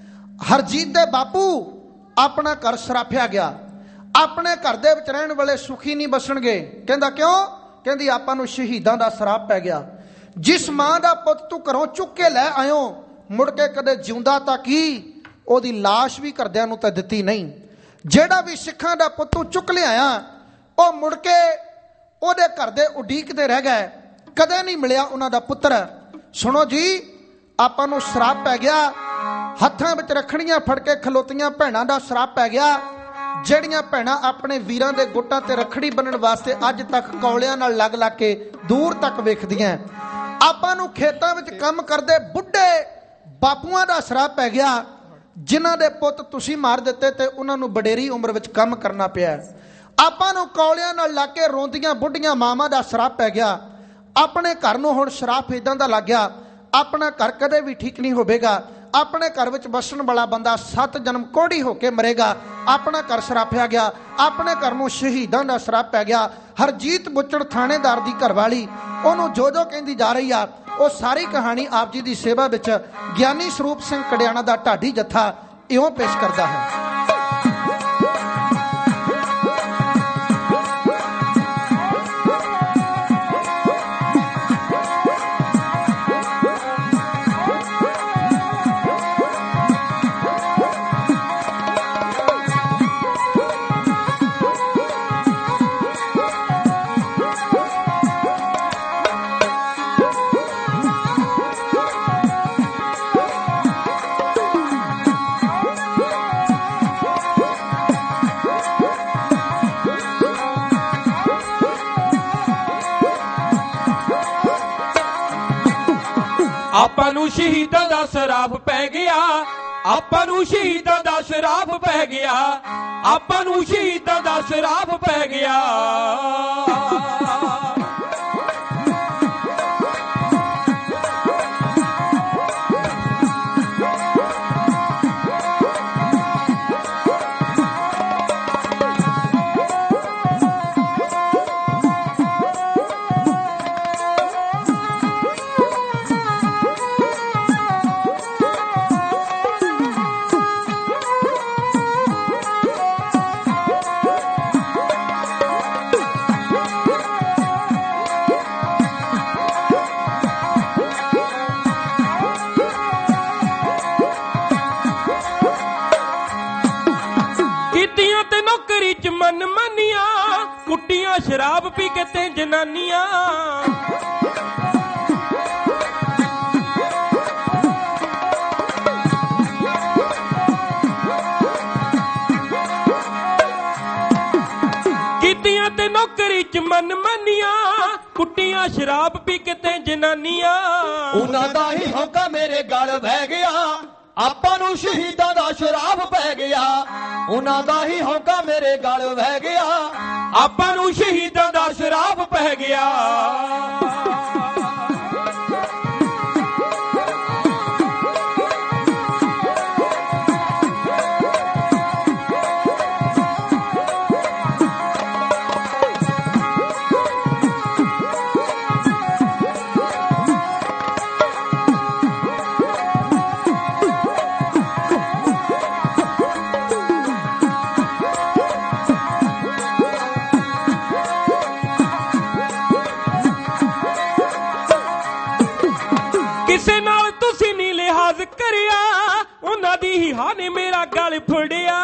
ਹਰਜੀਤ ਦੇ ਬਾਪੂ ਆਪਣਾ ਘਰ ਸਰਾਫਿਆ ਗਿਆ। ਆਪਣੇ ਘਰ ਦੇ ਵਿੱਚ ਰਹਿਣ ਵਾਲੇ ਸੁਖੀ ਨਹੀਂ ਬਸਣਗੇ। ਕਹਿੰਦਾ ਕਿਉਂ? ਕਹਿੰਦੀ ਆਪਾਂ ਨੂੰ ਸ਼ਹੀਦਾਂ ਦਾ ਸਰਾਪ ਪੈ ਗਿਆ। ਜਿਸ ਮਾਂ ਦਾ ਪੁੱਤ ਤੂੰ ਘਰੋਂ ਚੁੱਕ ਕੇ ਲੈ ਆਇਓ, ਮੁੜ ਕੇ ਕਦੇ ਜਿਉਂਦਾ ਤਾਂ ਕੀ ਉਹਦੀ ਲਾਸ਼ ਵੀ ਘਰਦਿਆਂ ਨੂੰ ਤਾਂ ਦਿੱਤੀ ਨਹੀਂ। ਜਿਹੜਾ ਵੀ ਸਿੱਖਾਂ ਦਾ ਪੁੱਤ ਤੂੰ ਚੁੱਕ ਲਿਆਇਆ, ਉਹ ਮੁੜ ਕੇ ਉਹਦੇ ਘਰ ਦੇ ਉਡੀਕਦੇ ਰਹਿ ਗਏ, ਕਦੇ ਨਹੀਂ ਮਿਲਿਆ ਉਹਨਾਂ ਦਾ ਪੁੱਤਰ। ਸੁਣੋ ਜੀ, ਆਪਾਂ ਨੂੰ ਸਰਾਪ ਪੈ ਗਿਆ। ਹੱਥਾਂ ਵਿੱਚ ਰੱਖੜੀਆਂ ਫੜ ਕੇ ਖਲੋਤੀਆਂ ਭੈਣਾਂ ਦਾ ਸਰਾਪ ਪੈ ਗਿਆ। ਜਿਹੜੀਆਂ ਭੈਣਾਂ ਆਪਣੇ ਵੀਰਾਂ ਦੇ ਗੁੱਟਾਂ ਤੇ ਰੱਖੜੀ ਬੰਨਣ ਵਾਸਤੇ ਅੱਜ ਤੱਕ ਕੌਲਿਆਂ ਨਾਲ ਲੱਗ ਲੱਗ ਕੇ ਦੂਰ ਤੱਕ ਵੇਖਦੀਆਂ। ਆਪਾਂ ਨੂੰ ਖੇਤਾਂ ਵਿੱਚ ਕੰਮ ਕਰਦੇ ਬੁੱਢੇ ਬਾਪੂਆਂ ਦਾ ਸਰਾਪ ਪੈ ਗਿਆ, ਜਿਨ੍ਹਾਂ ਦੇ ਪੁੱਤ ਤੁਸੀਂ ਮਾਰ ਦਿੱਤੇ ਤੇ ਉਹਨਾਂ ਨੂੰ ਵਡੇਰੀ ਉਮਰ ਵਿੱਚ ਕੰਮ ਕਰਨਾ ਪਿਆ। ਆਪਾਂ ਨੂੰ ਕੌਲਿਆਂ ਨਾਲ ਲੱਗ ਕੇ ਰੋਂਦੀਆਂ ਬੁੱਢੀਆਂ ਮਾਵਾਂ ਦਾ ਸਰਾਪ ਪੈ ਗਿਆ। ਆਪਣੇ ਘਰ ਨੂੰ ਹੁਣ ਸਰਾਪ ਇਦਾਂ ਦਾ ਲੱਗ ਗਿਆ, ਆਪਣਾ ਘਰ ਕਦੇ ਵੀ ਠੀਕ ਨਹੀਂ ਹੋਵੇਗਾ। ਆਪਣੇ ਘਰ ਵਿੱਚ ਵਸਣ ਵਾਲਾ ਬੰਦਾ ਸੱਤ ਜਨਮ ਕੋਹੜੀ ਹੋ ਕੇ ਮਰੇਗਾ। ਆਪਣਾ ਘਰ ਸਰਾਪਿਆ ਗਿਆ। ਆਪਣੇ ਘਰ ਨੂੰ ਸ਼ਹੀਦਾਂ ਦਾ ਸਰਾਪ ਪੈ ਗਿਆ। ਹਰਜੀਤ ਬੁੱਚੜ ਥਾਣੇਦਾਰ ਦੀ ਘਰਵਾਲੀ ਉਹਨੂੰ ਜੋ ਜੋ ਕਹਿੰਦੀ ਜਾ ਰਹੀ ਆ, ਉਹ ਸਾਰੀ ਕਹਾਣੀ ਆਪ ਜੀ ਦੀ ਸੇਵਾ ਵਿੱਚ ਗਿਆਨੀ ਸਰੂਪ ਸਿੰਘ ਕੜਿਆਣਾ ਦਾ ਢਾਡੀ ਜੱਥਾ ਇਉਂ ਪੇਸ਼ ਕਰਦਾ ਹੈ। ਆਪਾਂ ਨੂੰ ਸ਼ਹੀਦਾਂ ਦਾ ਸਰਾਪ ਪੈ ਗਿਆ, ਆਪਾਂ ਨੂੰ ਸ਼ਹੀਦਾਂ ਦਾ ਸਰਾਪ ਪੈ ਗਿਆ, ਆਪਾਂ ਨੂੰ ਸ਼ਹੀਦਾਂ ਦਾ ਸਰਾਪ ਪੈ ਗਿਆ। ਮਨ ਮੰਨੀਆਂ ਕੁੱਟੀਆਂ ਸ਼ਰਾਬ ਪੀ ਕੇ ਤੇ ਜਨਾਨੀਆਂ, ਕੀਤੀਆਂ ਤੇ ਨੌਕਰੀ ਚ ਮਨ ਮੰਨੀਆਂ ਕੁੱਟੀਆਂ ਸ਼ਰਾਬ ਪੀ ਕੇ ਤੇ ਜਨਾਨੀਆਂ। ਉਹਨਾਂ ਦਾ ਹੀ ਹੌਕਾ ਮੇਰੇ ਗਲ ਬਹਿ ਗਿਆ, ਆਪਾਂ ਨੂੰ ਸ਼ਹੀਦਾਂ ਦਾ ਸ਼ਰਾਪ ਪੈ ਗਿਆ। ਉਹਨਾਂ ਦਾ ਹੀ ਹੌਕਾ ਮੇਰੇ ਗਲ ਬਹਿ ਗਿਆ, ਆਪਾਂ ਨੂੰ ਸ਼ਹੀਦਾਂ ਦਾ ਸ਼ਰਾਪ ਪੈ ਗਿਆ। ਕਿਸੇ ਨਾਲ ਤੁਸੀਂ ਨੀ ਲਿਹਾਜ਼ ਕਰਿਆ, ਉਹਨਾਂ ਦੀ ਹੀ ਹਾਂ ਨੇ ਮੇਰਾ ਗਲ ਫੜਿਆ।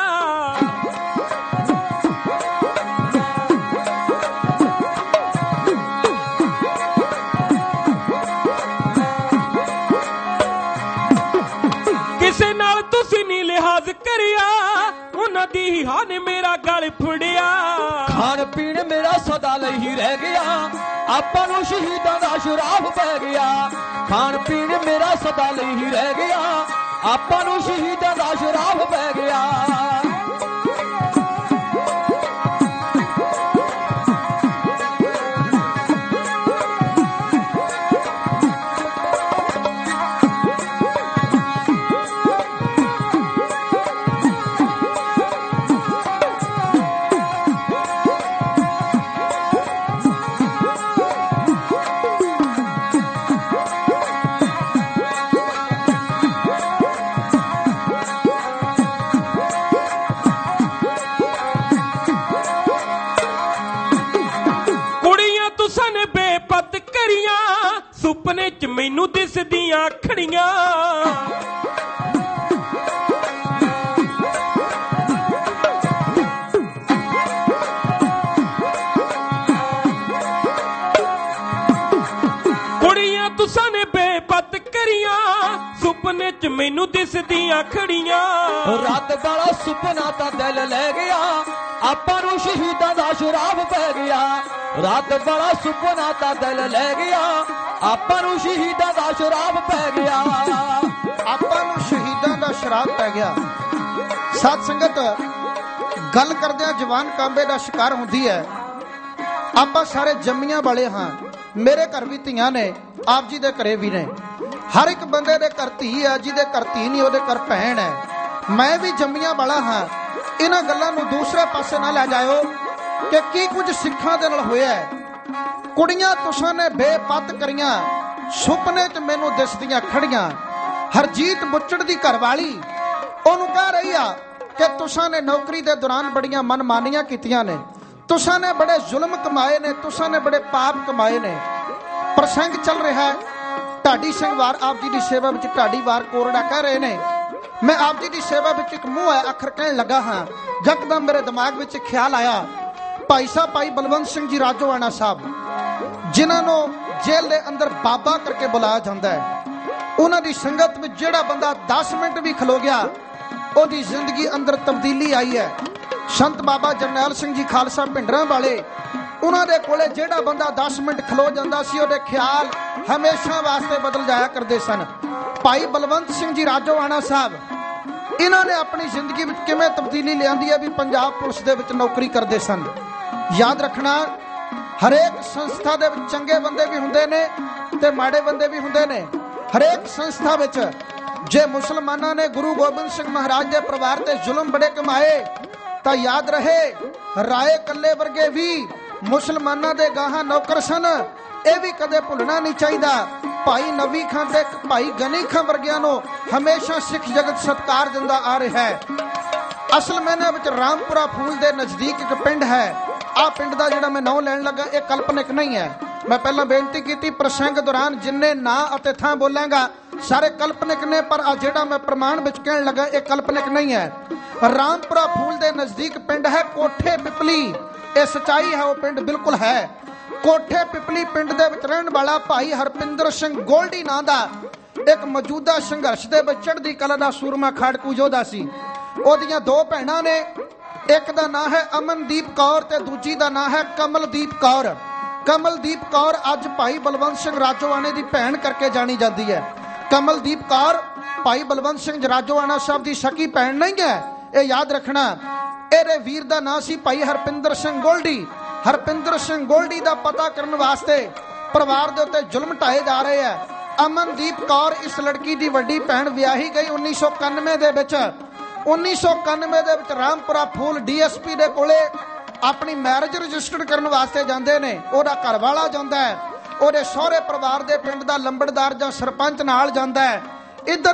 ਕਿਸੇ ਨਾਲ ਤੁਸੀਂ ਨੀ ਲਿਹਾਜ਼ ਕਰਿਆ, ਉਹਨਾਂ ਦੀ ਹੀ ਹਾਂ ਨੇ ਮੇਰਾ ਗਲ ਫੜਿਆ। ਖਾਣ ਪੀਣ ਮੇਰਾ ਸਦਾ ਲਈ ਰਹਿ ਗਿਆ, ਆਪਾਂ ਨੂੰ ਸ਼ਹੀਦਾਂ ਦਾ ਸ਼ਰਾਪ ਪੈ ਗਿਆ। ਖਾਣ ਪੀਣ ਮੇਰਾ ਸਦਾ ਲਈ ਰਹਿ ਗਿਆ, ਆਪਾਂ ਨੂੰ ਸ਼ਹੀਦਾਂ ਦਾ ਸ਼ਰਾਪ ਪੈ ਗਿਆ। ਸੁਪਨੇ ਚ ਮੈਨੂੰ ਦਿਸਦੀਆਂ ਖੜੀਆਂ, ਕੁੜੀਆਂ ਤੁਸਾਂ ਨੇ ਬੇਪਤ ਕਰੀਆਂ, ਸੁਪਨੇ ਚ ਮੈਨੂੰ ਦਿਸਦੀਆਂ ਖੜੀਆਂ। ਰਾਤ ਵਾਲਾ ਸੁਪਨਾ ਤਾਂ ਦਿਲ ਲੈ ਗਿਆ, ਆਪਾਂ ਨੂੰ ਸ਼ਹੀਦਾਂ ਦਾ ਸ਼ਰਾਪ ਪੈ ਗਿਆ। ਰਾਤ ਵਾਲਾ ਸੁਪਨਾ ਤਾਂ ਦਿਲ ਲੈ ਗਿਆ, ਆਪਾਂ ਨੂੰ ਸ਼ਹੀਦਾਂ ਦਾ ਸ਼ਰਾਪ ਪੈ ਗਿਆ। ਆਪਾਂ ਨੂੰ ਸ਼ਹੀਦਾਂ ਦਾ ਸ਼ਰਾਪ ਪੈ ਗਿਆ। ਸਾਧ ਸੰਗਤ, ਗੱਲ ਕਰਦਿਆਂ ਜਵਾਨ ਕਾਂਬੇ ਦਾ ਸ਼ਿਕਾਰ ਹੁੰਦੀ ਹੈ। ਆਪਾਂ ਸਾਰੇ ਜੰਮੀਆਂ ਵਾਲੇ ਹਾਂ। ਮੇਰੇ ਘਰ ਵੀ ਧੀਆਂ ਨੇ, ਆਪ ਜੀ ਦੇ ਘਰੇ ਵੀ ਨੇ। ਹਰ ਇੱਕ ਬੰਦੇ ਦੇ ਘਰ ਧੀ ਹੈ, ਜਿਹਦੇ ਘਰ ਧੀ ਨਹੀਂ ਉਹਦੇ ਘਰ ਭੈਣ ਹੈ। ਮੈਂ ਵੀ ਜੰਮੀਆਂ ਵਾਲਾ ਹਾਂ। ਇਹਨਾਂ ਗੱਲਾਂ ਨੂੰ ਦੂਸਰੇ ਪਾਸੇ ਨਾ ਲੈ ਜਾਇਓ ਕਿ ਕੀ ਕੁਝ ਸਿੱਖਾਂ ਦੇ ਨਾਲ ਹੋਇਆ ਹੈ। ਕੁੜੀਆਂ ਤੁਸਾਂ ਨੇ ਬੇਪਤ ਕਰੀਆਂ, ਸੁਪਨੇ 'ਚ ਮੈਨੂੰ ਦਿਸਦੀਆਂ ਖੜੀਆਂ। ਹਰਜੀਤ ਬੁੱਚੜ ਦੀ ਘਰਵਾਲੀ ਉਹਨੂੰ ਕਹਿ ਰਹੀ ਆ ਕਿ ਤੁਸਾਂ ਨੇ ਨੌਕਰੀ ਦੇ ਦੌਰਾਨ ਬੜੀਆਂ ਮਨਮਾਨੀਆਂ ਕੀਤੀਆਂ ਨੇ, ਤੁਸਾਂ ਨੇ ਬੜੇ ਜ਼ੁਲਮ ਕਮਾਏ ਨੇ, ਤੁਸਾਂ ਨੇ ਬੜੇ ਪਾਪ ਕਮਾਏ ਨੇ। ਪ੍ਰਸੰਗ ਚੱਲ ਰਿਹਾ ਹੈ ਢਾਡੀ ਸਿੰਘ ਵਾਰ ਆਪ ਜੀ ਦੀ ਸੇਵਾ ਵਿੱਚ। ਢਾਡੀ ਵਾਰ ਕੋਰੜਾ ਕਹਿ ਰਹੇ ਨੇ, ਮੈਂ ਆਪ ਜੀ ਦੀ ਸੇਵਾ ਵਿੱਚ ਇੱਕ ਮੂੰਹ ਹੈ ਅੱਖਰ ਕਹਿਣ ਲੱਗਾ ਹਾਂ। ਯਕਦਮ ਮੇਰੇ ਦਿਮਾਗ ਵਿੱਚ ਖਿਆਲ ਆਇਆ, ਭਾਈ ਸਾਹਿਬ ਭਾਈ ਬਲਵੰਤ ਸਿੰਘ ਜੀ ਰਾਜੋਆਣਾ ਸਾਹਿਬ, ਜਿਨ੍ਹਾਂ ਨੂੰ ਜੇਲ੍ਹ ਦੇ ਅੰਦਰ ਬਾਬਾ ਕਰਕੇ ਬੁਲਾਇਆ ਜਾਂਦਾ ਹੈ। ਉਹਨਾਂ ਦੀ ਸੰਗਤ ਵਿੱਚ ਜਿਹੜਾ ਬੰਦਾ ਦਸ ਮਿੰਟ ਵੀ ਖਲੋ ਗਿਆ, ਉਹਦੀ ਜ਼ਿੰਦਗੀ ਅੰਦਰ ਤਬਦੀਲੀ ਆਈ ਹੈ। ਸੰਤ ਬਾਬਾ ਜਰਨੈਲ ਸਿੰਘ ਜੀ ਖਾਲਸਾ ਭਿੰਡਰਾਂ ਵਾਲੇ, ਉਹਨਾਂ ਦੇ ਕੋਲੇ ਜਿਹੜਾ ਬੰਦਾ ਦਸ ਮਿੰਟ ਖਲੋ ਜਾਂਦਾ ਸੀ, ਉਹਦੇ ਖਿਆਲ ਹਮੇਸ਼ਾ ਵਾਸਤੇ ਬਦਲ ਜਾਇਆ ਕਰਦੇ ਸਨ। ਭਾਈ ਬਲਵੰਤ ਸਿੰਘ ਜੀ ਰਾਜੋਆਣਾ ਸਾਹਿਬ, ਇਹਨਾਂ ਨੇ ਆਪਣੀ ਜ਼ਿੰਦਗੀ ਵਿੱਚ ਕਿਵੇਂ ਤਬਦੀਲੀ ਲਿਆਂਦੀ ਹੈ ਵੀ ਪੰਜਾਬ ਪੁਲਿਸ ਦੇ ਵਿੱਚ ਨੌਕਰੀ ਕਰਦੇ ਸਨ। ਯਾਦ ਰੱਖਣਾ, ਹਰੇਕ ਸੰਸਥਾ ਦੇ ਵਿੱਚ ਚੰਗੇ ਬੰਦੇ ਵੀ ਹੁੰਦੇ ਨੇ ਤੇ ਮਾੜੇ ਬੰਦੇ ਵੀ ਹੁੰਦੇ ਨੇ। ਹਰੇਕ ਸੰਸਥਾ ਵਿੱਚ ਜੇ ਮੁਸਲਮਾਨਾਂ ਨੇ ਗੁਰੂ ਗੋਬਿੰਦ ਸਿੰਘ ਮਹਾਰਾਜ ਦੇ ਪਰਿਵਾਰ ਤੇ ਜ਼ੁਲਮ ਬੜੇ ਕਮਾਏ ਤਾਂ ਯਾਦ ਰਹੇ ਰਾਏ ਕੱਲੇ ਵਰਗੇ ਵੀ ਮੁਸਲਮਾਨਾਂ ਦੇ ਗਾਹਾਂ ਨੌਕਰ ਸਨ। ਇਹ ਵੀ ਕਦੇ ਭੁੱਲਣਾ ਨਹੀਂ ਚਾਹੀਦਾ। ਭਾਈ ਨਵੀ ਖਾਂ ਤੇ ਭਾਈ ਗਨੀ ਖਾਂ ਵਰਗਿਆਂ ਨੂੰ ਹਮੇਸ਼ਾ ਸਿੱਖ ਜਗਤ ਸਤਿਕਾਰ ਦਿੰਦਾ ਆ ਰਿਹਾ ਹੈ। ਅਸਲ ਮੈਨੇ ਵਿੱਚ ਰਾਮਪੁਰਾ ਫੂਲ ਦੇ ਨਜ਼ਦੀਕ ਇੱਕ ਪਿੰਡ ਹੈ। ਆਹ ਪਿੰਡ ਦਾ ਜਿਹੜਾ ਮੈਂ ਨਾਂ ਲੈਣ ਲੱਗਾ ਇਹ ਕਲਪਨਿਕ ਨਹੀਂ ਹੈ। ਮੈਂ ਪਹਿਲਾਂ ਬੇਨਤੀ ਕੀਤੀ ਪ੍ਰਸੰਗ ਦੌਰਾਨ ਜਿੰਨੇ ਨਾਂ ਅਤੇ ਥਾਂ ਬੋਲਾਂਗਾ ਸਾਰੇ ਕਲਪਨਿਕ ਨੇ, ਪਰ ਆ ਜਿਹੜਾ ਮੈਂ ਪ੍ਰਮਾਣ ਵਿੱਚ ਕਹਿਣ ਲੱਗਾ ਇਹ ਕਲਪਨਿਕ ਨਹੀਂ ਹੈ। ਰਾਮਪੁਰਾ ਫੂਲ ਦੇ ਨਜ਼ਦੀਕ ਪਿੰਡ ਹੈ ਕੋਠੇ ਪਿਪਲੀ। ਇਹ ਸੱਚਾਈ ਹੈ, ਉਹ ਪਿੰਡ ਬਿਲਕੁਲ ਹੈ। ਕੋਠੇ ਪਿਪਲੀ ਪਿੰਡ ਦੇ ਵਿੱਚ ਰਹਿਣ ਵਾਲਾ ਭਾਈ ਹਰਪਿੰਦਰ ਸਿੰਘ ਗੋਲਡੀ ਨਾਂ ਦਾ ਇੱਕ ਮੌਜੂਦਾ ਸੰਘਰਸ਼ ਦੇ ਵਿੱਚ ਚੜ੍ਹਦੀ ਕਲਾ ਦਾ ਸੂਰਮਾ ਖਾੜਕੂ ਯੋਧਾ ਸੀ। ਉਹਦੀਆਂ ਦੋ ਭੈਣਾਂ ਨੇ, ਇੱਕ ਦਾ ਨਾਂ ਹੈ ਅਮਨਦੀਪ ਕੌਰ ਤੇ ਦੂਜੀ ਦਾ ਨਾਂ ਹੈ ਕਮਲਦੀਪ ਕੌਰ। ਕਮਲਦੀਪ ਕੌਰ ਅੱਜ ਭਾਈ ਬਲਵੰਤ ਸਿੰਘ ਰਾਜੋਆਣੇ ਦੀ ਭੈਣ ਕਰਕੇ ਜਾਣੀ ਜਾਂਦੀ ਹੈ। ਕਮਲਦੀਪ ਕੌਰ ਭਾਈ ਬਲਵੰਤ ਸਿੰਘ ਰਾਜੋਆਣਾ ਸਾਹਿਬ ਦੀ ਸਕੀ ਭੈਣ ਨਹੀਂ ਹੈ, ਇਹ ਯਾਦ ਰੱਖਣਾ। ਇਹਦੇ ਵੀਰ ਦਾ ਨਾਂ ਸੀ ਭਾਈ ਹਰਪਿੰਦਰ ਸਿੰਘ ਗੋਲਡੀ। ਹਰਪਿੰਦਰ ਸਿੰਘ ਗੋਲਡੀ ਦਾ ਪਤਾ ਕਰਨ ਵਾਸਤੇ ਪਰਿਵਾਰ ਦੇ ਉੱਤੇ ਜ਼ੁਲਮ ਢਾਏ ਜਾ ਰਹੇ ਆ। ਅਮਨਦੀਪ ਕੌਰ ਇਸ ਲੜਕੀ ਦੀ ਵੱਡੀ ਭੈਣ ਵਿਆਹੀ ਗਈ ਉੱਨੀ ਸੌ ਇਕਾਨਵੇਂ ਦੇ ਵਿੱਚ। ਉੱਨੀ ਸੌ ਇਕਾਨਵੇਂ ਦੇ ਵਿੱਚ Rampura Phul D S P ਦੇ ਕੋਲੇ ਆਪਣੀ ਮੈਰਿਜ ਰਜਿਸਟਰਡ ਕਰਨ ਵਾਸਤੇ ਜਾਂਦੇ ਨੇ। ਉਹਦਾ ਘਰ ਵਾਲਾ ਜਾਂਦਾ ਹੈ, ਉਹਦੇ ਸਹੁਰੇ ਪਰਿਵਾਰ ਦੇ ਪਿੰਡ ਦਾ ਲੰਬੜਦਾਰ ਜਾਂ ਸਰਪੰਚ ਨਾਲ ਜਾਂਦਾ ਹੈ। ਇੱਧਰ